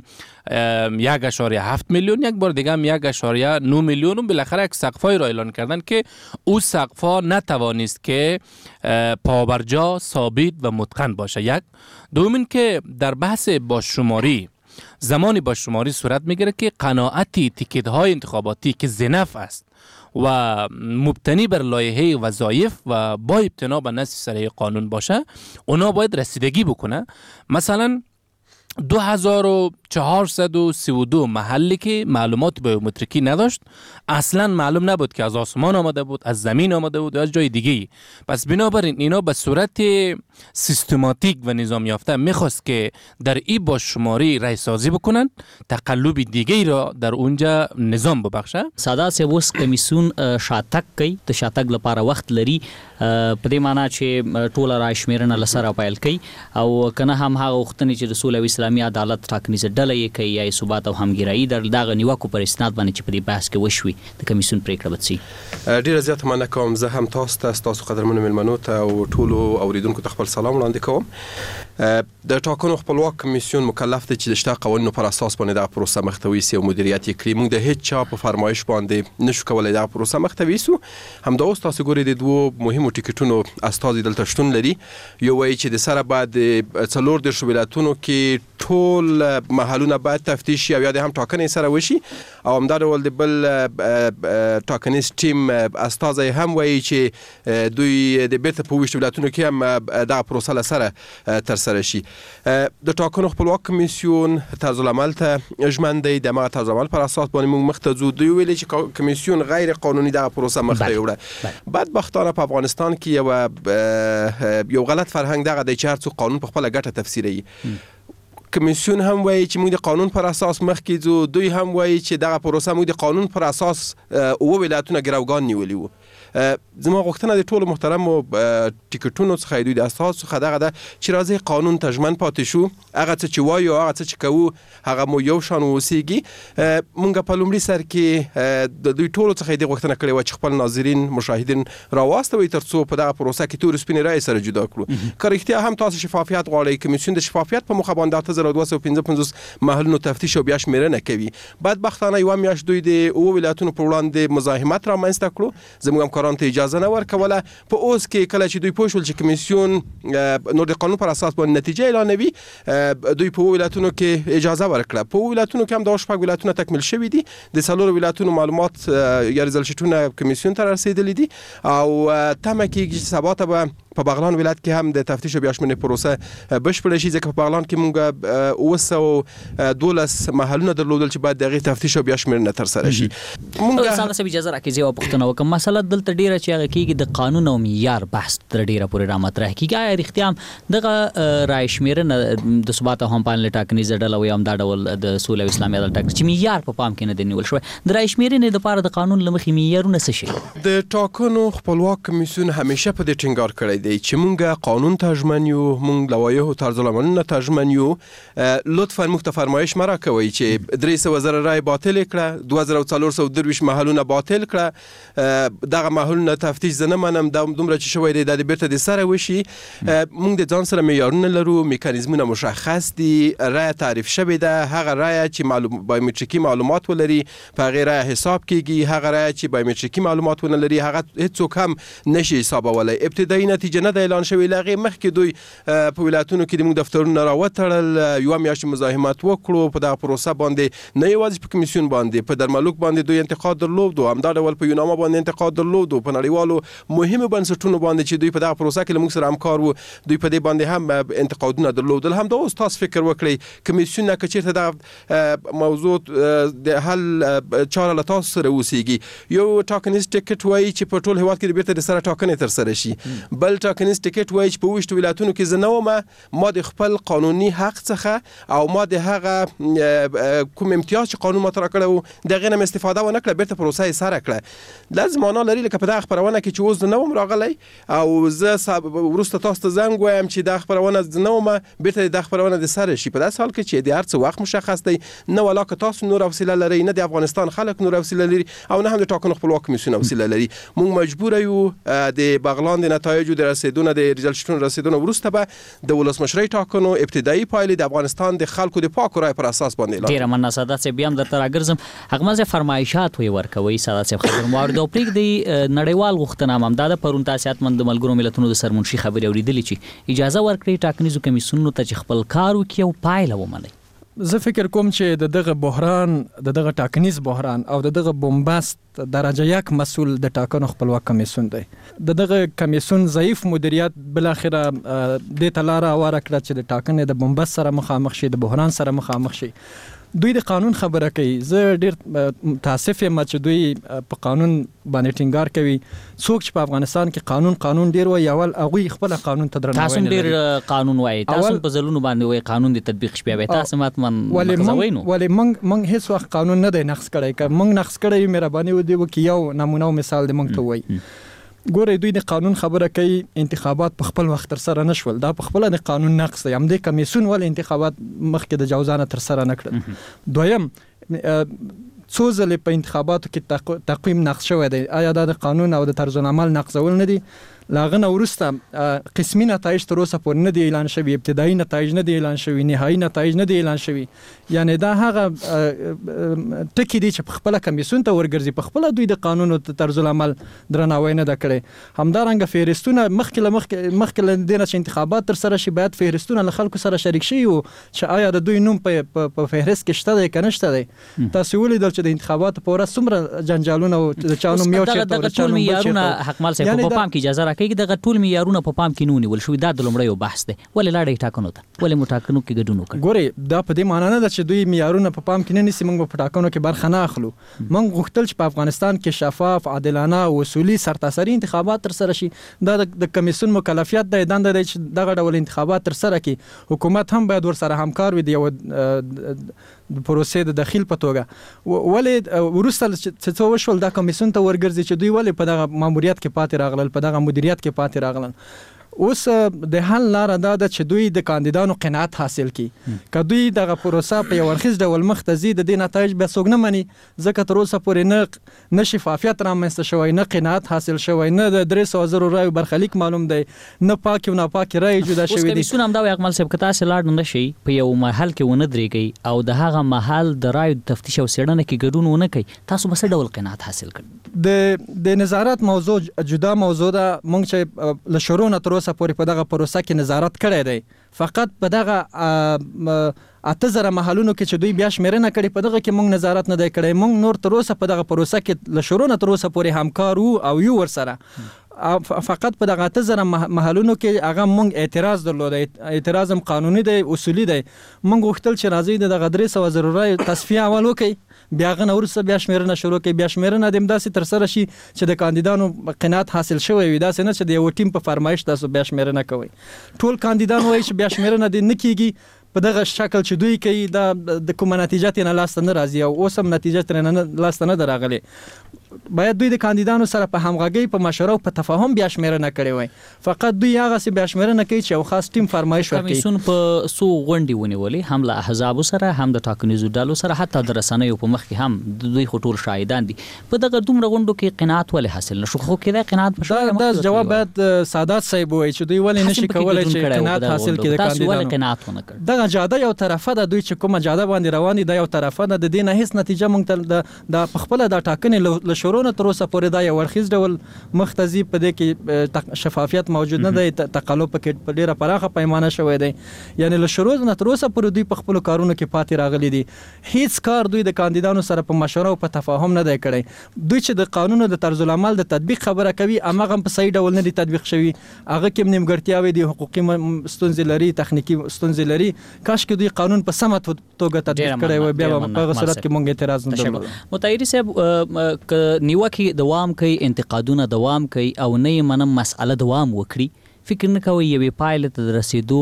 1.7 میلیون، یک بار دیگه هم 1.9 میلیون و بالاخره یک سقفای را اعلان کردن که او سقفا نتوانست که پابرجا، ثابت و متقن باشه. یک دومین که در بحث بازشماری زمانی بازشماری صورت میگیره که قناعتی تیکت های انتخاباتی که ذنف است و مبتنی بر لایحه وظایف و با ابتنا به نص صریح قانون باشه، اونا باید رسیدگی بکنه. مثلا 2432 محلی که معلومات بیومتریکی نداشت، اصلا معلوم نبود که از آسمان آمده بود، از زمین آمده بود یا از جای دیگه. پس بنابراین اینا به صورت سیستماتیک و نظام یافته میخواست که در این بازشماری رایسازی بکنند، تقلب دیگه را در اونجا نظام ببخشه. ساده سیوس کمیسیون شاتک کوي، ته شاتک لپاره وخت لري، په دې معنی چې ټوله راشمیرنه لسره پیل کوي او کنه هم هغه وختنی چې رسول الله اسلامي عدالت ټاکنیزه ډله یې کوي یا ثبات او همګرایي در دغه نیوکو پر اسناد باندې چې په دې بحث کې وشوي د کمیسیون پریکړه وڅی. ډیره زیاته مننه کوم. زه هم تاسو قدرمنو ملمنو ته او ټولو اوریدونکو ته خپل سلام وړاندې کوم. د ټاکنو خپلواک کمیسیون مکلف دی چې د شته قوانینو پر اساس باندې د پروسه مخته ویسي او مدیریت یې کړي. موږ د هیڅ چا په فرمایش باندې نشو کولای د پروسه مخته ویسو. همدا اوس تاسو ګورئ د دوه مهمو ټیکټونو استازي دلته شتون لري. یو وایي چې د سره بعد 14 ولایتونو کې ټول محلونه باید تفتیش یا د هم ټاکنې سره وشي او همدا ډول د بل ټاکنیز ټیم استازي هم وایي چې دوی د بیرته په وشت ولایتونو کې هم دا پروسه سره تر سره شي. د ټاکنو خپلواک کمیسیون طرز العمل ته ژمن دی. د ما طرز العمل پر اساس باندې موږ مخته ځو. دوی ویلي چې کمیسیون غیر قانوني دا پروسه مخته وړه. بدبختانه په افغانستان کې یو غلط فرهنګ دغه دی چې هر څوک قانون په خپل ګټه تفسیروي. کمیسیون هم وایي چې موږ د قانون پر اساس مخکې ځو، دوی هم وایي چې دغه پروسه موږ د قانون پر اساس اوه ولایتونه ګروګان نیولي وو. زما غوښتنه د ټولو محترمو ټیکټونو څخه دوی د اساس څخه دغه ده چې راځي قانون ته ژمن پاتې شو، هغه څه چې وایو هغه څه چې کوو هغه مو یو شان اوسیږي. مونږ په لومړي سر کې د دوی ټولو څخه د غوښتنه کړې و چې خپل ناظرین مشاهدین راواستوي ترڅو په دغه پروسه کې تور سپین رای سره جدا کړو. که رښتیا هم تاسو شفافیت غواړئ، کمیسیون د شفافیت په موخه باندې 8255 محلونو تفتیش او بیا شمیرنه کوي. بدبختانه یو میاشت دوی د اوه ولایتونو پر وړاندې مزاحمت رامنځته کړو، زموږ همکارانو ته اجازه نه ورکوله. په اوس کې کله چې دوی پوه شول چې کمیسیون نور د قانون پر اساس باندې نتیجه اعلانوي، دوی په ولایتونو کې اجازه ورکړه. په ولایتونو کې هم د شپږ ولایتونه تکمیل شوي دي، د څلورو ولایتونو معلومات یا ریزلټونه کمیسیون ته رسیدلي دي او تمه کېږي چې سبا ته به په بغلان ولایت کې هم د تفتیش او بیا شمېرنې پروسه بشپړه شي، ځکه په بغلان کې موږ 212 محلونه درلودل چې باید د هغې تفتیش او بیا شمېرنه ترسره شي. استاد صاحب اجازه راکړئ زه یوه پوښتنه وکړم. مسله دلته ډېره چې هغه کېږي د قانون او معیار بحث تر ډېره پورې رامطرح کېږي. آیا رښتیا هم دغه رایې شمېرنه د ثبات او همپالنې ټاکنیزه ډله وي همدا ډول د سولې او اسلامي عدالت ټاکنیز چې معیار په پام کې نه دی نیول شوی، د رایې شمېرنې دپاره د قانون له مخې معیارونه څه شي؟ د ټاکنو خپلواک کمیسیون همیشه په دې ټینګار کړی دی چې مونږ قانون ته ژمن یو، مونږ لوایحو طرزالعملونو ته ژمن یو. لطفا موږ ته فرمایش مه راکوئ چې 300,000 رایې باطلې کړه، 2423 محلونه باطل کړه، دغه محلونه تفتیش زه نه منم، دومره چې شوی دی دا د بیرته د سره وشي. مونږ د ځان سره معیارونه لرو، میکانیزمونه مشخص دي، رایه تعریف شوې ده، هغه رایه چې بایومتریکي معلومات ولري په هغې رایه حساب کیږي، هغه رایه چې بایومتریکي معلومات ونه لري هغه هیڅوک هم نشي حسابولی. ابتدایي نتیجه نه ده اعلان شوې، له هغې مخکې دوی په ولایتونو کې د موږ دفترونه راوتړل، یوه میاشت مزاحمت وکړو په دغه پروسه باندې، نه یوازې په کمیسیون باندې، په درملوک باندې دوی انتقاد درلود او همدا ډول په یوناما باندې انتقاد درلود، په نړیوالو مهمو بنسټونو باندې چې دوی په دغه پروسه کې له موږ سره همکار وو دوی په دې باندې هم انتقادونه درلودل. همدا اوس تاسو فکر وکړئ کمیسیون نه که چېرته دغه موضوع د حل چاره له تاسو سره اوسیږي، یو ټاکنیز ټکټ وایي چې په ټول هېواد کې د بیرته د سره ټاکنې ترسره شي، بل ټاکنیز ټکټ وایي چې په 20 ولایتونو کې زه نه وم، ما د خپل قانوني حق څخه او ما د هغه کوم امتیاز چې قانون ماته راکړی و د هغې نه مې استفاده ونه کړه، بیرته پروسه یې سره کړه. دا زمانه لري لکه په دغه خپرونه کې چې اوس زه نه وم راغلی او زه وروسته تاسو ته زنګ وایم چې دا خپرونه زه نه وم، بیرته د خپرونه د سره شي. په داسې حال کې چې د هر څه وخت مشخص دی، نه ولا که تاسو نور حوصله لرئ، نه د افغانستان خلک نور حوصله لري او نه هم د ټاکنو خپلواک کمیسیون حوصله لري. موږ مجبوره یو د بغلان د نتایجو د رسیدونه د ریزلټونو رسیدونه وروسته به د ولسمشرۍ ټاکنو ابتدایي پایلې د افغانستان د خلکو د پاکو رایې پر اساس باندې اعلان. ډېره مننه سادات صاحب، بیا هم درته راګرځم. هغه مزه فرمایشات وی ورکوي سادات صاحب خبر مواردو پرېږدي. نړیوال غوښتنه هم همدا ده، پرون تاسو حتمن د ملګرو ملتونو د سرمنشي خبرې اورېدلې چې اجازه ورکړي ټاکنیزو کمیسیونونو ته چې خپل کار وکړي او پایله ومني. زه فکر کوم چې د دغه بحران، د دغه ټاکنیز بحران او د دغه بومباست درجه یک مسول د ټاکنو خپلواک کمیسیون دی. د دغه کمیسیون ضعیف مدیریت بل اخره د تلاره واره کړه چې د ټاکنې د بومباست سره مخامخ شي، د بحران سره مخامخ شي. دوی د قانون خبره کوي، زه ډیر متاسف یم چې دوی په قانون باندې ټینګار کوي. څوک چې په افغانستان کې قانون ډیر وایي، اول هغوی خپل قانون ته درناوی نه لري. تاسو ډیر قانون وایي، تاسو په ځلونو باندې وایي قانون د تطبیق شي، بیا تاسو ماتمن مخزوي نو ولې موږ هیڅ وخت قانون نه دی نقض کړی. که موږ نقض کړی مهرباني وکړئ یو نمونه او مثال د موږ ته وایي. ګورئ دوی د قانون خبره کوي، انتخابات په خپل وخت ترسره نشول، دا په خپله د قانون نقض دی. همدې کمیسیون ولې انتخابات مخکې د جوزانه ترسره نه کړل. دویم، څو ځلې په انتخاباتو کې تقویم نقض شوی دی، آیا دا د قانون او د طرزالعمل نقضول نه دي؟ لاغه نه وروسته قسمي نتایج تر اوسه پورې نه دي اعلان شوي، ابتدایي نتایج نه دي اعلان شوي، نهایي نتایج نه دي اعلان شوي. یعنی دا هغه ټکي دي چې په خپله کمیسیون ته ورګرځي، په خپله دوی د قانون او طرزالعمل درناوی نه ده کړی. همدارنګه فهرستونه مخکې له دې نه چې انتخابات ترسره شي باید فهرستونه له خلکو سره شریک شي وو چې آیا د دوی نوم په فهرست کې شته دی که نشته دی. تاسو ولیدل چې د انتخاباتو په ورځ څومره جنجالونه او د چا نوم یو چېرته دغه ټول معیارونه حقمل صاحب په پام کې اجازه ټاکي دغه ټول معیارونه په پام کې نه ونیول شوي. دا د لومړیو بحث دی. ولې لاړې ټاکنو ته ولې مو ټاکنو کې ګډون وکړ؟ ګورې دا په دې معنی نه ده چې دوی معیارونه په پام کې نه نیسي موږ په ټاکنو کې برخه نه اخلو. موږ غوښتل چې په افغانستان کې شفاف، عادلانه او اصولي سرتاسري انتخابات تر سره شي. دا د کمیسیون مکلفیت دی، دنده دی چې دغه ډول انتخابات تر سره کړي. حکومت هم باید ورسره همکار وي د یو د پروسې د داخل په توګه. ولې وروسته چې څه وشول دا کمیسیون ته ورګرځي چې دوی ولې په دغه ماموریت کې پاتې راغلل، په دغه مدیریت کې پاتې راغلل. اوس د حل لاره دا ده چې دوی د کاندیدانو قناعت حاصل کړي. که دوی دغه پروسه په یو اړخیز ډول مخ ته ځي د دې نتایج به څوک نه مني، ځکه تر اوسه پورې نه شفافیت رامنځته شوی، نه قناعت حاصل شوی، نه د 300,000 رایو برخلیک معلوم دی، نه پاک او ناپاک رای جدا شوی دي. اوس کمیسیون هم دا وایي اکمل صاحب که تاسو لاړ نه شئ په یو محل کې ونه درېږئ او د هغه محل د رایو تفتیش او څېړنه کې ګډون ونه کوئ، تاسو به څه ډول قناعت حاصل کړئ؟ د نظارت موضوع جدا موضوع ده. موږ چې له شروع نه تر اوسه پورې په دغه پروسه کې نظارت کړی دی. فقط په دغه 8000 محلونو کې چې دوی بیا شمیرنه کړي په دغه کې موږ نظارت نه دی کړی. موږ نور تر اوسه په دغه پروسه کې له شروع نه تر اوسه پورې همکار وو او یو ورسره. فقط په دغه 8000 محلونو کې هغه موږ اعتراض درلود. اعتراض هم قانوني دی، اصولي دی. موږ غوښتل چې راځي دغه 300,000 رای تصفیه اول وکړي، بیا غن ورسره بیا شمیرنه شروع کړي. بیا شمیرنه د داسې تر سره شي چې د کاندیدانو قناعت حاصل شوی وي. داسې نه چې د یو ټیم په فرمایش تاسو بیا شمیرنه کوئ. ټول کاندیدان وایي چې بیا شمیرنه دې نه کیږي په دغه شکل چې دوی کوي. دا د کومه نتیجه ترې نه لاسته نه راځي او اوس هم نتیجه ترې نه لاسته نه ده راغلې. باید دوی د کاندیدانو سره په همغږۍ، په مشوره او په تفاهم بیا شمیرنه کړې وای. فقط دوی هغسې بیا شمیرنه کوي چې یو خاص ټیم فرمایش ورکوي. کمیسیون په څو غونډې ونیولې، هم له احزابو سره، هم د ټاکنیزو ډلو سره، حتی د رسنیو په مخ کې هم دوی خو ټول شاهدان دي. په دغه دومره غونډو کې قناعت ولې حاصل نه شو؟ خو کېدای قناعت بشو. دا جواب باید سادات صاحب وایي چې دوی ولې نشي کولای چې قناعت حاصل کړي د کاندیدانو. تاسو ولې قناعت ونه کړ؟ دغه جاده یو طرفه ده، دوی چې کومه جاده باندې روان دي دا یو طرفه ده. د دې نه هیڅ نتیجه موږ ته د خپل د ټاکنې له شروع نه تر اوسه پورې دا یو ورخیز ډول مختزي په دې کې شفافیت موجود نه دی. تقلب پکې په ډیره پراخه پیمانه شوی دی. یعنی له شروع نه تر اوسه پورې دوی په خپل کارونو کې پاتې راغلي دي. هیڅ کار دوی د کاندیدانو سره په مشوره او په تفاهم نه دی کړی. دوی چې د قانونو د طرز العمل د تطبیق خبره کوي، هغه په صحیح ډول نه دی تطبیق شوی. هغه کې نیمګړتیاوې دي، حقوقي ستونزې لري، تخنیکی ستونزې لري. کاش کې دوی قانون په سمه توګه تطبیق کړی وای، بیا په هغه صورت کې موږ اعتراض نه درلود. متحری صاحب ک نیوکه دوام کوي، انتقادونه دوام کوي او نه منم مسأله دوام وکړي، فکر نه کوي یوې پایلې ته د رسیدو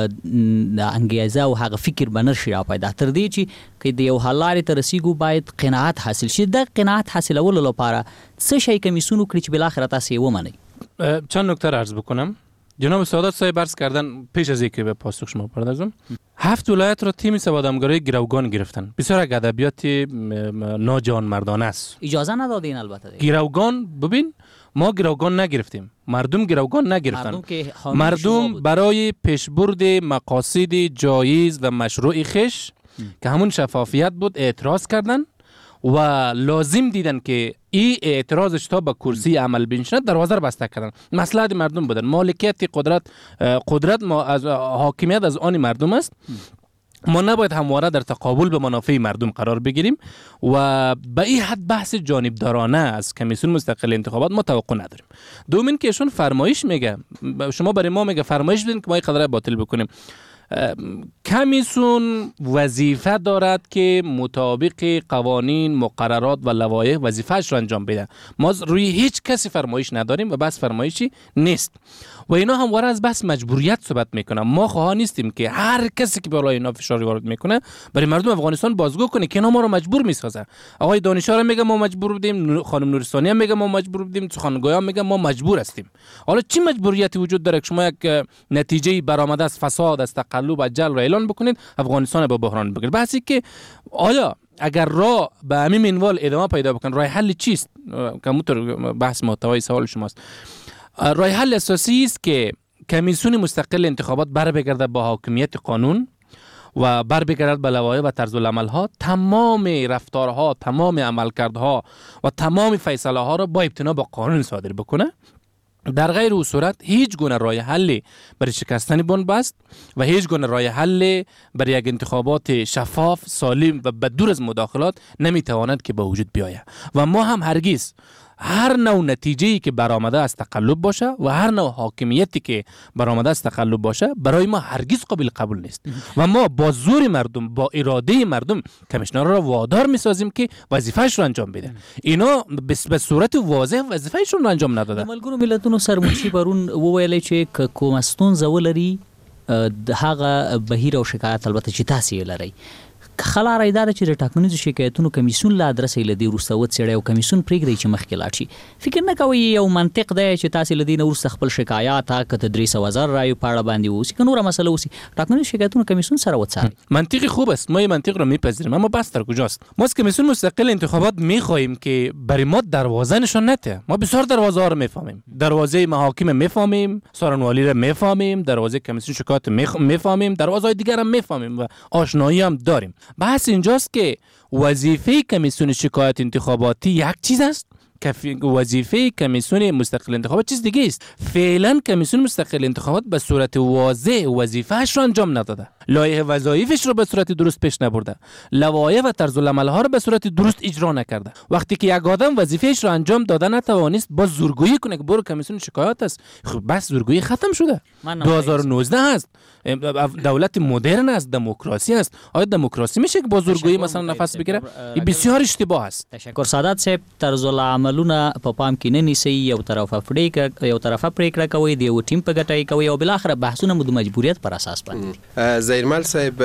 د انګیزه او هغه فکر به نه شي راپیدا تر دې چې که د یو حل لارې ته رسیږو باید قناعت حاصل شي. د قناعت حاصلولو لپاره څه شی کمیسیون وکړي چې بالاخره تاسو یې ومنئ؟ چند نکته عرض بکنم. جناب سعادت صاحب عرض کردن پیش از اینکه به پاسخ شما بپردازم، 7 ولایت را تیم سوادمگاری گروگان گرفتن. بسیار یک ادبیات ناجانمردانه است. اجازه ندادین البته. گروگان ببین ما گروگان نگرفتیم، مردم گروگان نگرفتن. مردم برای پیشبرد مقاصد جایز و مشروع خش که همون شفافیت بود اعتراض کردن و لازم دیدن که این اعتراضش تا به کرسی عمل بنشینه دروازه رو بسته کردن. مصلحت مردم بودن. مالکیت قدرت ما از حاکمیت از آن مردم است. ما نباید همواره در تقابل به منافع مردم قرار بگیریم و به این حد بحث جانبدارانه از کمیسیون مستقل انتخابات ما توقع نداریم. دومین که ایشون فرمایش میگه، شما برای ما میگه فرمایش بدین که ما این قضیه باطل بکنیم. کمیسیون وظیفه دارد که مطابق قوانین، مقررات و لوایح وظیفه‌اش را انجام بده. ما روی هیچ کسی فرمایش نداریم و بس فرمایشی نیست. و اینا همواره از بس مجبوریت صحبت میکنن. ما خواه نیستیم که هر کسی که بالای اینا فشاری وارد میکنه برای مردم افغانستان بازگو کنه که اینا ما رو مجبور میسازه. آقای دانشور میگه ما مجبور بودیم، خانم نورستانی هم میگه ما مجبور بودیم، سخنگویان میگه ما مجبور هستیم. حالا چی مجبوریتی وجود داره که شما یک نتیجه برآمده از فساد، از تقلب، از جل را اعلان بکنید، افغانستان به بحران بگیرید؟ بحثی که آیا اگر راه به همین منوال ادامه پیدا بکنه راه حل چیست؟ که همونطور بحث محتوای سوال شماست. راه حل اساسی است که کمیسیون مستقل انتخابات بر بگرده با حاکمیت قانون و بر بگرده به لوایح و طرز العمل ها، تمام رفتارها، تمام عملکردها و تمام فیصله ها را با ابتنا با قانون صادر بکنه. در غیر او صورت هیچ گونه راه حل برای شکستن بنبست و هیچ گونه راه حل برای یک انتخابات شفاف، سالم و بدور از مداخلات نمیتواند که به وجود بیاید. و ما هم هرگز هر نوع نتیجه‌ای که برآمده از تقلب باشه و هر نوع حاکمیتی که برآمده از تقلب باشه برای ما هرگز قابل قبول نیست و ما با زور مردم، با اراده مردم کمیشنرها را وادار می‌سازیم که وظیفه‌اش را انجام بده. اینا به صورت واضح وظیفه‌شون را انجام نداده. ملګرو ملتونو سرمنشي پرون وویل چې کوم ستونزه ولري هغه بهیر او شکایت البته چې تاسو یې لرئ. خلار اداره چې د ټاکنیزو شکایتونو کمیسیون لا ادرس لدی وروسته وڅړی او کمیسیون پریږدي چې مخکې لاړ شي. فکر نه کوي یو منطق دی چې تاسو لدی نو وروسته خپل شکایات کته 300,000 رایو پاړه باندې وسی که نور مسله وسی ټاکنیزو شکایتونو کمیسیون سره وڅاري. منطقی خوب است، ما این منطق رو میپذیریم، اما بس در کجاست؟ ما از کمیسیون مستقل انتخابات میخواهیم که برای ما دروازه نشان نده. ما بسیار دروازه ها رو میفهمیم، دروازه محاکم میفهمیم، سارنوالی رو میفهمیم، دروازه کمیسیون شکایت میفهمیم، دروازه دیگر هم میفهمیم و آشنایی هم داریم. بحث اینجاست که وظیفه کمیسیون شکایت انتخاباتی یک چیز است، وظیفه کمیسیون مستقل انتخابات چیز دیگه است. فعلا کمیسیون مستقل انتخابات به صورت واضح وظیفه‌اش رو انجام نداده، لایحه وظایفش رو به صورت درست پیش نبرده، لوایح و طرز العمل‌ها رو به صورت درست اجرا نکرده. وقتی که یک آدم وظیفه‌اش رو انجام داده نتوانست با زورگویی کنه که برو کمیسیون شکایت است، خب بس زورگویی ختم شده. 2019 هست، دولت مدرن است، دموکراسی است. آیا دموکراسی میشه که با زورگویی مثلا نفس بگیره؟ این بسیار اشتباه است. تشکر سعادت صاحب. طرز العملونه په پام کې نه نیسي، یو طرفه پریکړه کوي، د یو ټیم په ګټه کوي او بل اخر بحثونه مو د مجبوریت پر اساس باندې. زیرمل صاحب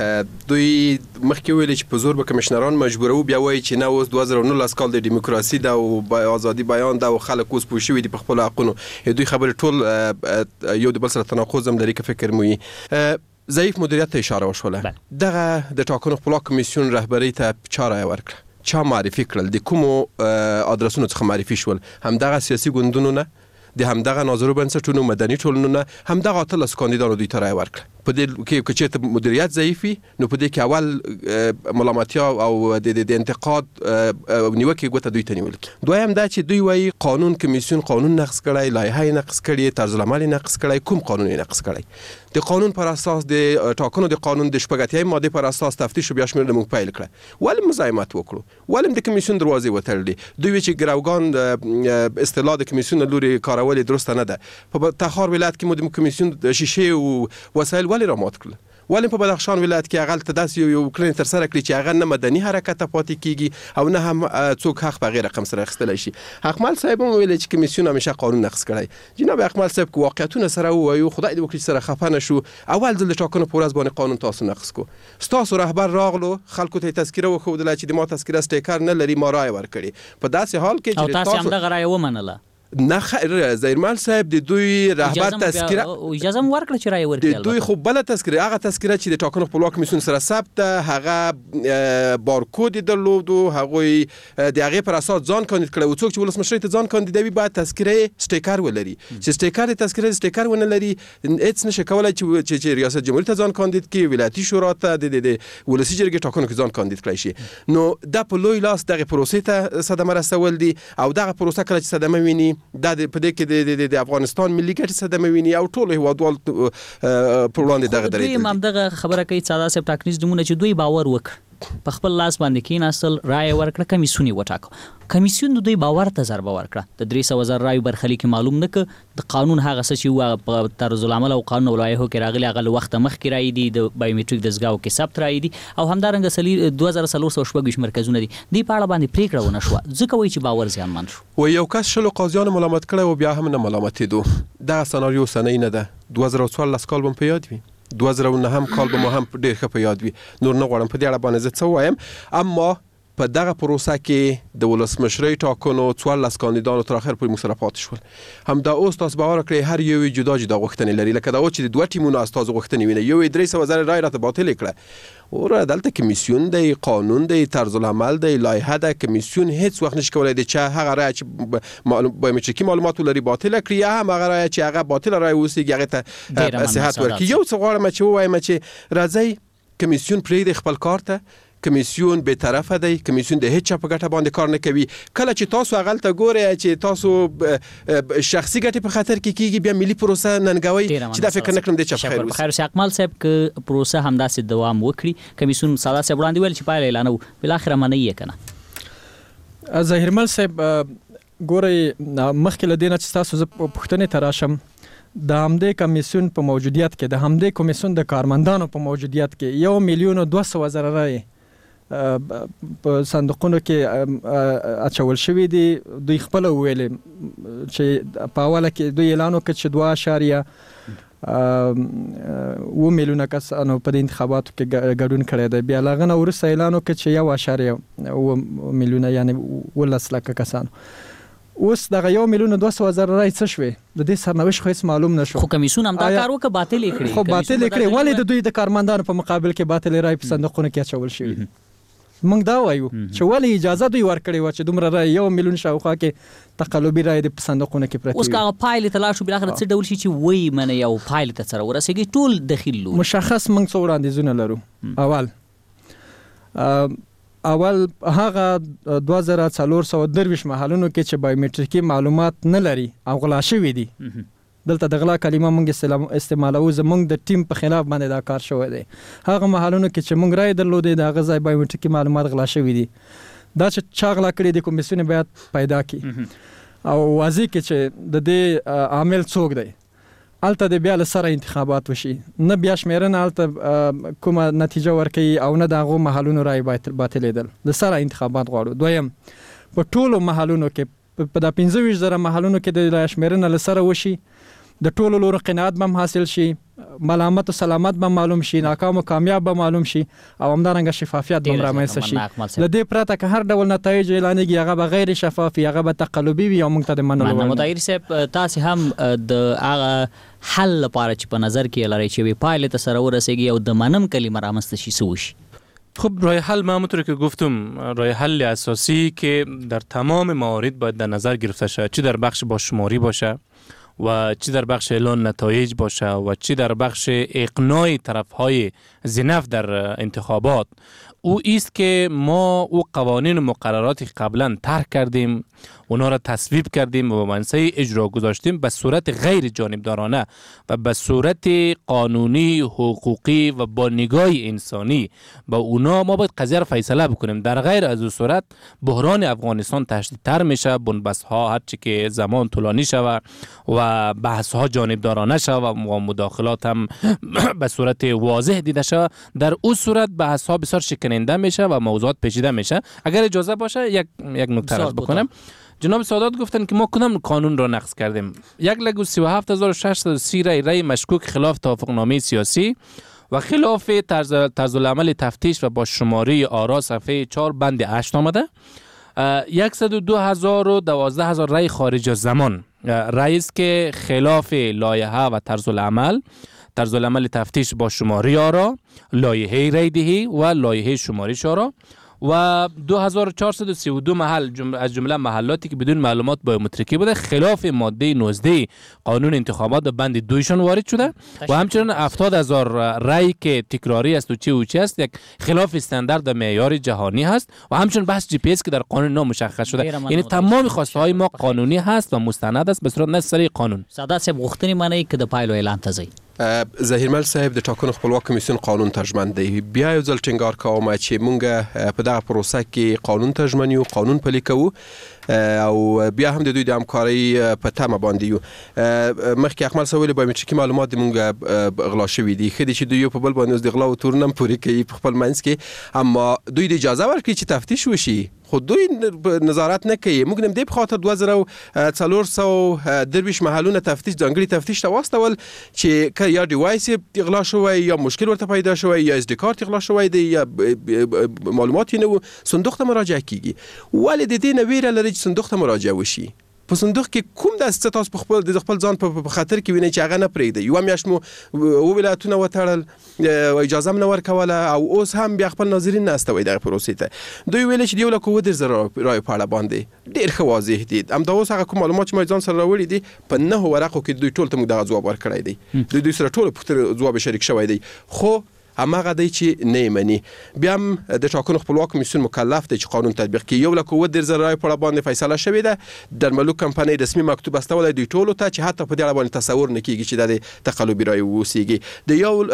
دوی مخکې ویل چې په زور به کمشنران مجبورو، بیا وایي چې نه اوس 2019 کال د دیموکراسي دا او ازادي بیان دا او خلک اوس پوه شوي دي په خپل حقونو. دوی خبرې ټول یو د بل سره تناقض هم لري که فکر مو ضعیف مدیریت ته اشاره وشوله. دغه د ټاکنو خپلواک کمیسیون رهبری ته چا رایه ورکړه؟ چا معرفي کړل؟ د کومو ادرسونو څخه معرفي شول؟ همدغه سیاسي ګوندونو نه، د همدغه ناظرو بنسټونو، مدني ټولنو نه، همدغه 18 کاندیدانو دوی ته رایه ورکړه. په دې کې که چېرته مدیریت ضعیف وي نو په دې کې اول ملامتیا او د انتقاد نیوکې ګوته دوی ته نیول کېږي. دویم دا چې دوی وایي قانون کمیسیون قانون نقض کړی، لایحه یې نقض کړې، طرز العمل یې نقض کړی. کوم قانون یې نقض کړی؟ د قانون پر اساس د ټاکنو د قانون د شپږ ماده پر اساس تفتیش او بیا شمیرنه موږ پیل کړه. ولې مزاحمت وکړو؟ ولې د کمیسیون دروازې وتړلې؟ دوی چې ګروګان اصطلاح د کمیسیون لوري کارول درست نه ده. په تخار ولایت کې مو د کمیسیون شیشه او وسایل ولې را مات کړل؟ ولې په بدخشان ولایت کې هغه ته داسې یو کلین تر سره کړی چې هغه نه مدني حرکت پاتې کیږي او نه هم څوک حق په غیر رقم سره اخیستل شي. حقمل صاحب هم ویل چې کمیسیون همیشه قانون نقض کړی. جناب حقمل صاحب کو واقعیتونه سره وایو، خدای دې وکړي سره خفه نشو. اول ځل د ټاکنو په ورځ باندې قانون تاسو نقض کو، تاسو رهبر راغلو خلکو ته تذکره وښودله چې د ما تذکره سټیکر نه لري، ما رای ورکړي. په داسې حال کې چې تاسو هم دغه رای ومنله. نه خیر زیرمل صاحب د دوی رهبر تذکره اجازه ورکړه چې رای ورکړي. د دوی خو بل تذکره، هغه تذکره چې د ټاکنو خپلواک کمیسیون سره ثبت، هغه بارکود درلود او هغه د هغه پر اساس ځان کاندید کړو. څوک چې ولسمشر ته ځان کاندیدوي باید تذکره سټیکر ولري. چې تذکره ونه لري هیڅ نشي کولای چې ریاست جمهوریت ته ځان کاندید کړي، ولایتي شورا ته د ولسی جرګې ټاکنو کې ځان کاندید کړي شي. نو د په لوی لاس دغه پروسې ته صدمه رسول دي او دغه پروسه کله چې صدمه ویني دا په دې کې د افغانستان ملي ګټې صدمه ویني او ټول هیوادوال پر وړاندې دغه درې. دوی هم دغه خبره کوي ساده صاحب ټاکنیز دمونه چې دوی باور وکړ په خپل لاس باندې کېناستل، رای ورکړه، کمیسیون وټاکو. کمیسیون دوی باور ته ضربه ورکړه. د 300,000 رای برخلیک معلوم نه ک د قانون هغه څه چې په طرز العمل او قانون ولایحو کې راغلي هغه وخت مخکې رای دي، د بایومټریک دزګاو کې ثبت رای دي او همدارنګه 2300 مرکزونه دي. دی په اړه باندې پریکړه ونه شو ځکه وایي چې باور زیانمن شو. و یو کس شلو قاضیان ملامت کړي او بیا هم نه ملامتېدو. دا سناریو سنې نه ده. 2014 کال بم په یاد وي، 2009 کال به ما هم ډېر ښه په یاد وي. نور نه غواړم په دې اړه باندې زه څه وایم، اما په دغه پروسه کې د ولسمشرۍ ټاکنو 14 کاندیدانو تر اخر پورې موږ سره پاتې شول. همدا اوس تاسو باور کړئ هر یو جدا جدا غوښتنې لري، لکه دا چې د دوه ټیمونو استازو غوښتنې ویني. یو 300,000 رای راته باطل کړه او دلته کمیسیون دی، قانون دی، طرز العمل دی، لایحه ده. کمیسیون هیڅ وخت نشي کولای د چا هغه رای چې بایومټریکي معلومات لري باطل کړي یا هم هغه رای چې هغه باطل رای اوسېږي هغه ته صحت ورکړي. یو څه غواړم چې وایم چې راځي کمیسیون پرې خپل کار ته. کمیسیون به طرفه دی، کمیسیون د هیڅ چا په ګټه باندې کار نه کوي. کله چې تاسو هغه ته ګورئ چې تاسو شخصي ګټې په خطر کې کیږي بیا ملي پروسه ننګوي چې دا فکر نه کړم د چا په خیر وي. خیر شاکمال صاحب ک پروسه همداسې دوام وکړي. کمیسیون ساده صاحب وړاندې ویل چې پایله اعلان او بل اخر منې کنه. ظاهرمل صاحب ګورئ مخکې له دې نه چې ستاسو زه پوښتنې ته راشم د همدې کمیسیون په موجودیت کې د همدې کمیسیون د کارمندانو په موجودیت کې 1,200,000 رای په صندوقونو کې اچول شوي دي. دوی خپل ویلي چې په اوله کې دوی اعلان وکړ چې 2.2 میلیونه کسانو په دې انتخاباتو کې ګډون کړی دی. بیا له هغه نه وروسته اعلان وکړ چې 1.2 میلیونه یعنې 12 لکه کسانو. اوس دغه 1,200,000 رای څه شوې؟ د دې سرنوشت خو هیڅ معلوم نشو. خو کمیسیون هم دا کار وکړ، باطل یې کړی. خو باطل یې کړی. ولې د دوی د کارمندانو په مقابل کې باطل رای په صندوقونو کې اچول شوي دي؟ موږ دا وایو چې ولې اجازه دوی ورکړې وه چې دومره رای 1 میلیون شاوخوا کې تقلبي رای د په صندوقونو کې پرتې وي. اوس که هغه پایلې ته لاړ شو بلاخره څه ډول شي چې وایي منئ او پایلې ته سره ورسېږي ټول دخیل لرو. مشخص موږ څه وړاندیزونه لرو. اول هغه 2423 محلونو کې چې بایومټریکي معلومات نه لري او غلا شوي دي، دلته د غلا کلمه موږ استعمالو، زموږ د ټیم په خلاف باندې دا کار شوی دی. هغه محلونو کې چې موږ رای درلودې د هغه ځای بایومټریکي معلومات غلا شوي دي. دا چې چا غلا کړي دي کمیسیون باید پیدا کړي او واضح کړي چې د دې عامل څوک دی. الته د بیا له سره انتخابات وشي، نه بیا شمیرنه الته کومه نتیجه ورکوي او نه د هغو محلونو رای باطلېدل. د سره انتخابات غواړو. دویم په ټولو محلونو کې په دا 25,000 محلونو کې د رای شمیرنه له سره وشي، د ټولو لورو قناعت به حاصل شي، ملامت او سلامت به معلوم شي، ناکام او کامیاب به معلوم شي او همدارنګه شفافیت به رامنځته شي. له دې پرته که هر ډول نتایج اعلانېږي هغه به غیر شفاف وي، هغه به تقلبي وي او موږ ته د منلو وړ. مدیر صاحب تاسې هم د هغه حل لپاره چې په نظر کې لرئ چې پایلې ته سره ورسېږي او د منم کلمه رامنځته شي څه وشي؟ خب راه حل ما همونطور که گفتم راه حل اساسی که در تمام موارد باید در نظر گرفته شود، چه در بخش بازشماری باشه و چی در بخش اعلان نتایج باشه و چی در بخش اقناع طرفهای ضعیف در انتخابات. او است که ما او قوانین و مقررات قبلا طرح کردیم، اونا را تصویب کردیم و به منصه اجرا گذاشتیم به صورت غیر جانبدارانه و به صورت قانونی، حقوقی و با نگاه انسانی. با اونا ما باید قضیه را فیصله بکنیم. در غیر از اون صورت بحران افغانستان تشدیدتر میشه، بنبست ها هرچی که زمان طولانی شود و بحث ها جانبدارانه شود و مداخلات هم به صورت واضح دیده شود. در اون صورت بحث ها بسیار شکننده میشه و موضوعات پیچیده میشه. اگر اجازه باشه یک نکته را بکنم. جناب سادات گفتن که ما کدام قانون را نقض کردیم. 1,37,630 رای مشکوک خلاف توافقنامه سیاسی و خلاف طرز العمل تفتیش و با شماره آرا صفحه 4 بند 8 آمده. 102,012 رای خارج از زمان رای است که خلاف لایحه و طرز العمل تفتیش با شماره آرا، لایحه رایدهی و لایحه شمارش آرا و 2432 محل از جمله محلاتی که بدون معلومات بایومتریکی بوده خلاف ماده 19 قانون انتخابات به بند 2 وارد شده و همچنین 70,000 رای که تکراری است و چی است یک خلاف استاندارد معیار جهانی هست و همچنین بحث جی پی اس که در قانون نو مشخص شده. یعنی تمام خواسته های ما قانونی هست و مستند است به صورت نصری قانون. سادات صاحب غوښتنې منئ که د پایلو اعلان ته ځئ؟ ظهیرمل صاحب د ټاکنو خپلواک کمیسیون قانون ترجمان دی. بیا یو ځل ټینګار کوم چې مونږ په دغه پروسه کې قانون ترجمانی او قانون پلي کوو او بیا هم د دوی د همکارۍ په تمه باندې یو. مخکې احمد سویل بایومټریکي معلومات مونږ غلا شوي دي، ښه دي چې دوی په بل باندې د غلا او تورن هم پوره کوي په خپل منځ کې، اما دوی د اجازه ورکړي چې تفتیش وشي خو دوی نظارت نه کوي. موږ نم دې په خاطر 2423 محلونه تفتیش ځانګړي تفتیش ته واستول چې که یا ډیوایس غلا شوی یا مشکل ورته پیدا شوی یا اس ډي کارت غلا شوی دی یا معلومات یې نه صندوق ته مراجعه کیږي. ولې د دې نه ویره لري چې صندوق ته مراجعه وشي؟ په صندوق کې کوم داسې تاسو په خپل ځان په خطر کې وینئ چې هغه نه پرېږدي؟ یوه میاشت مو ولایتونه وتړل، اجازه هم نه ورکوله او اوس هم بیا خپل ناظرین نه استوئ دغه پروسې ته. دوی ویل چې د 1,010,000 رایو په اړه باندې ډېر ښه واضح دي. همدا اوس هغه کوم معلومات چې ما ځان سره راوړي دي په 9 ورقو کې دوی ټول ته موږ دغه ځواب ورکړی دی. دوی سره ټول پوښتنې ځواب شریک شوی دی، خو همغه دی چې نه مني. بیا هم د ټاکنو خپلواک کمیسیون مکلف دی چې قانون تطبیق کړي. 1,10,000 رای په اړه باندې فیصله شوې ده. د ملک کمپنۍ رسمي مکتوب استولای دی ټولو ته چې حتی په دې اړه باندې تصور نه کیږي چې د تقلبي رای وسیږي. د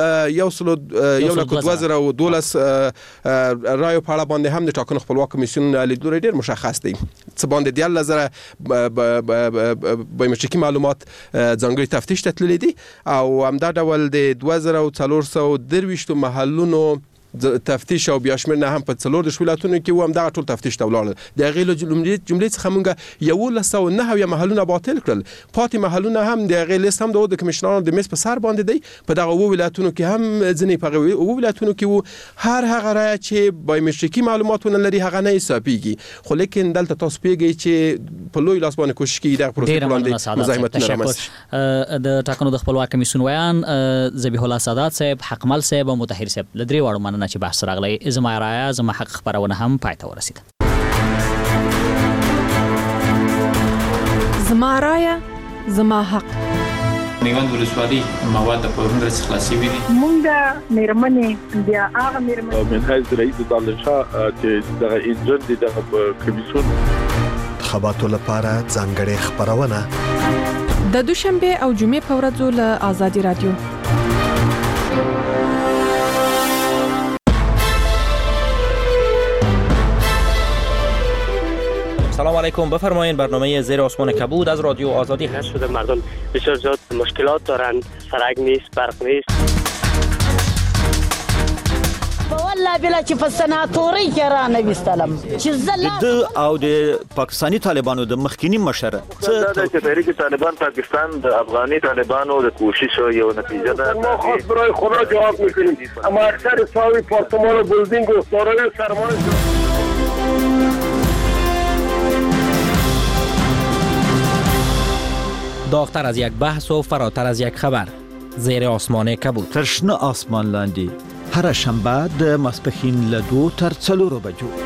1,2012 رای په اړه باندې هم د ټاکنو خپلواک کمیسیون لیدلوری ډیر مشخص دی. څه باندې 10,000 بایومټریکي معلومات ځانګړي تفتیش ته تللي دي او همدا ډول د 2423 محلونو تفتیش او بیا شمېر نه هم په 14 ولایتونو کې و هم دغه ټول تفتیش ته ولاړل. د هغې له جملې څخه موږ 1,909 محلونه باطل کړل. پاتې محلونه هم د هغې لیست هم د کمیشنرانو د میز په سر باندې دی. په دغه ولایتونو کې هم ځینې په ولایتونو کې و هر هغه رایه چې بایومټریکي معلوماتونه لري هغه نه حسابېږي. خو لیکن دلته تاسو پیږئ چې په لوی لاس باندې کوشش کوي دغه پروسې باندې مزاحمتونه رامنځته. د ټاکنو د خپلواک کمیسیون ویان ذبیح الله سادات صاحب، حقمل صاحب او مطهر صاحب له درې واړو مننه چې بحث راغلی. زما رایه زما حق خبرونه هم پای ته ورسیده. زما رایه زما حق. میوند ولسوالي مواد په ورنده خلاصي وي. مونږ مېرمنې بیا هغه مېرمنې منهج رئیس دالشاه چې د انجن د کمیسیون خبراتو لپاره ځانګړې خبرونه د دوشنبه او جمعې په ورځو له آزادي رادیو. سلام علیکم، بفرمایید. برنامه زیر آسمان کبود از رادیو آزادی هست. شده مردم بسیار زیاد مشکلات دارند، سرک نیست، برق نیست. والله بلا چې په سناتوري کې را نه وستلم چې د او د پاکستانی طالبانو د مخکینی مشر دا چې تحریک طالبان پاکستان د افغاني طالبانو د کوشش یو نتیجه ده. ما خاص برای خدا جواب میکنیم. اما اکثر ساوی پارتمان و بلدینگ و سارای سرمان داغتر از یک بحث و فراتر از یک خبر. زیر آسمان کبود. تر شنه آسمان لاندې هر شنبه د ماسپښین له 2 تر 4 بجو.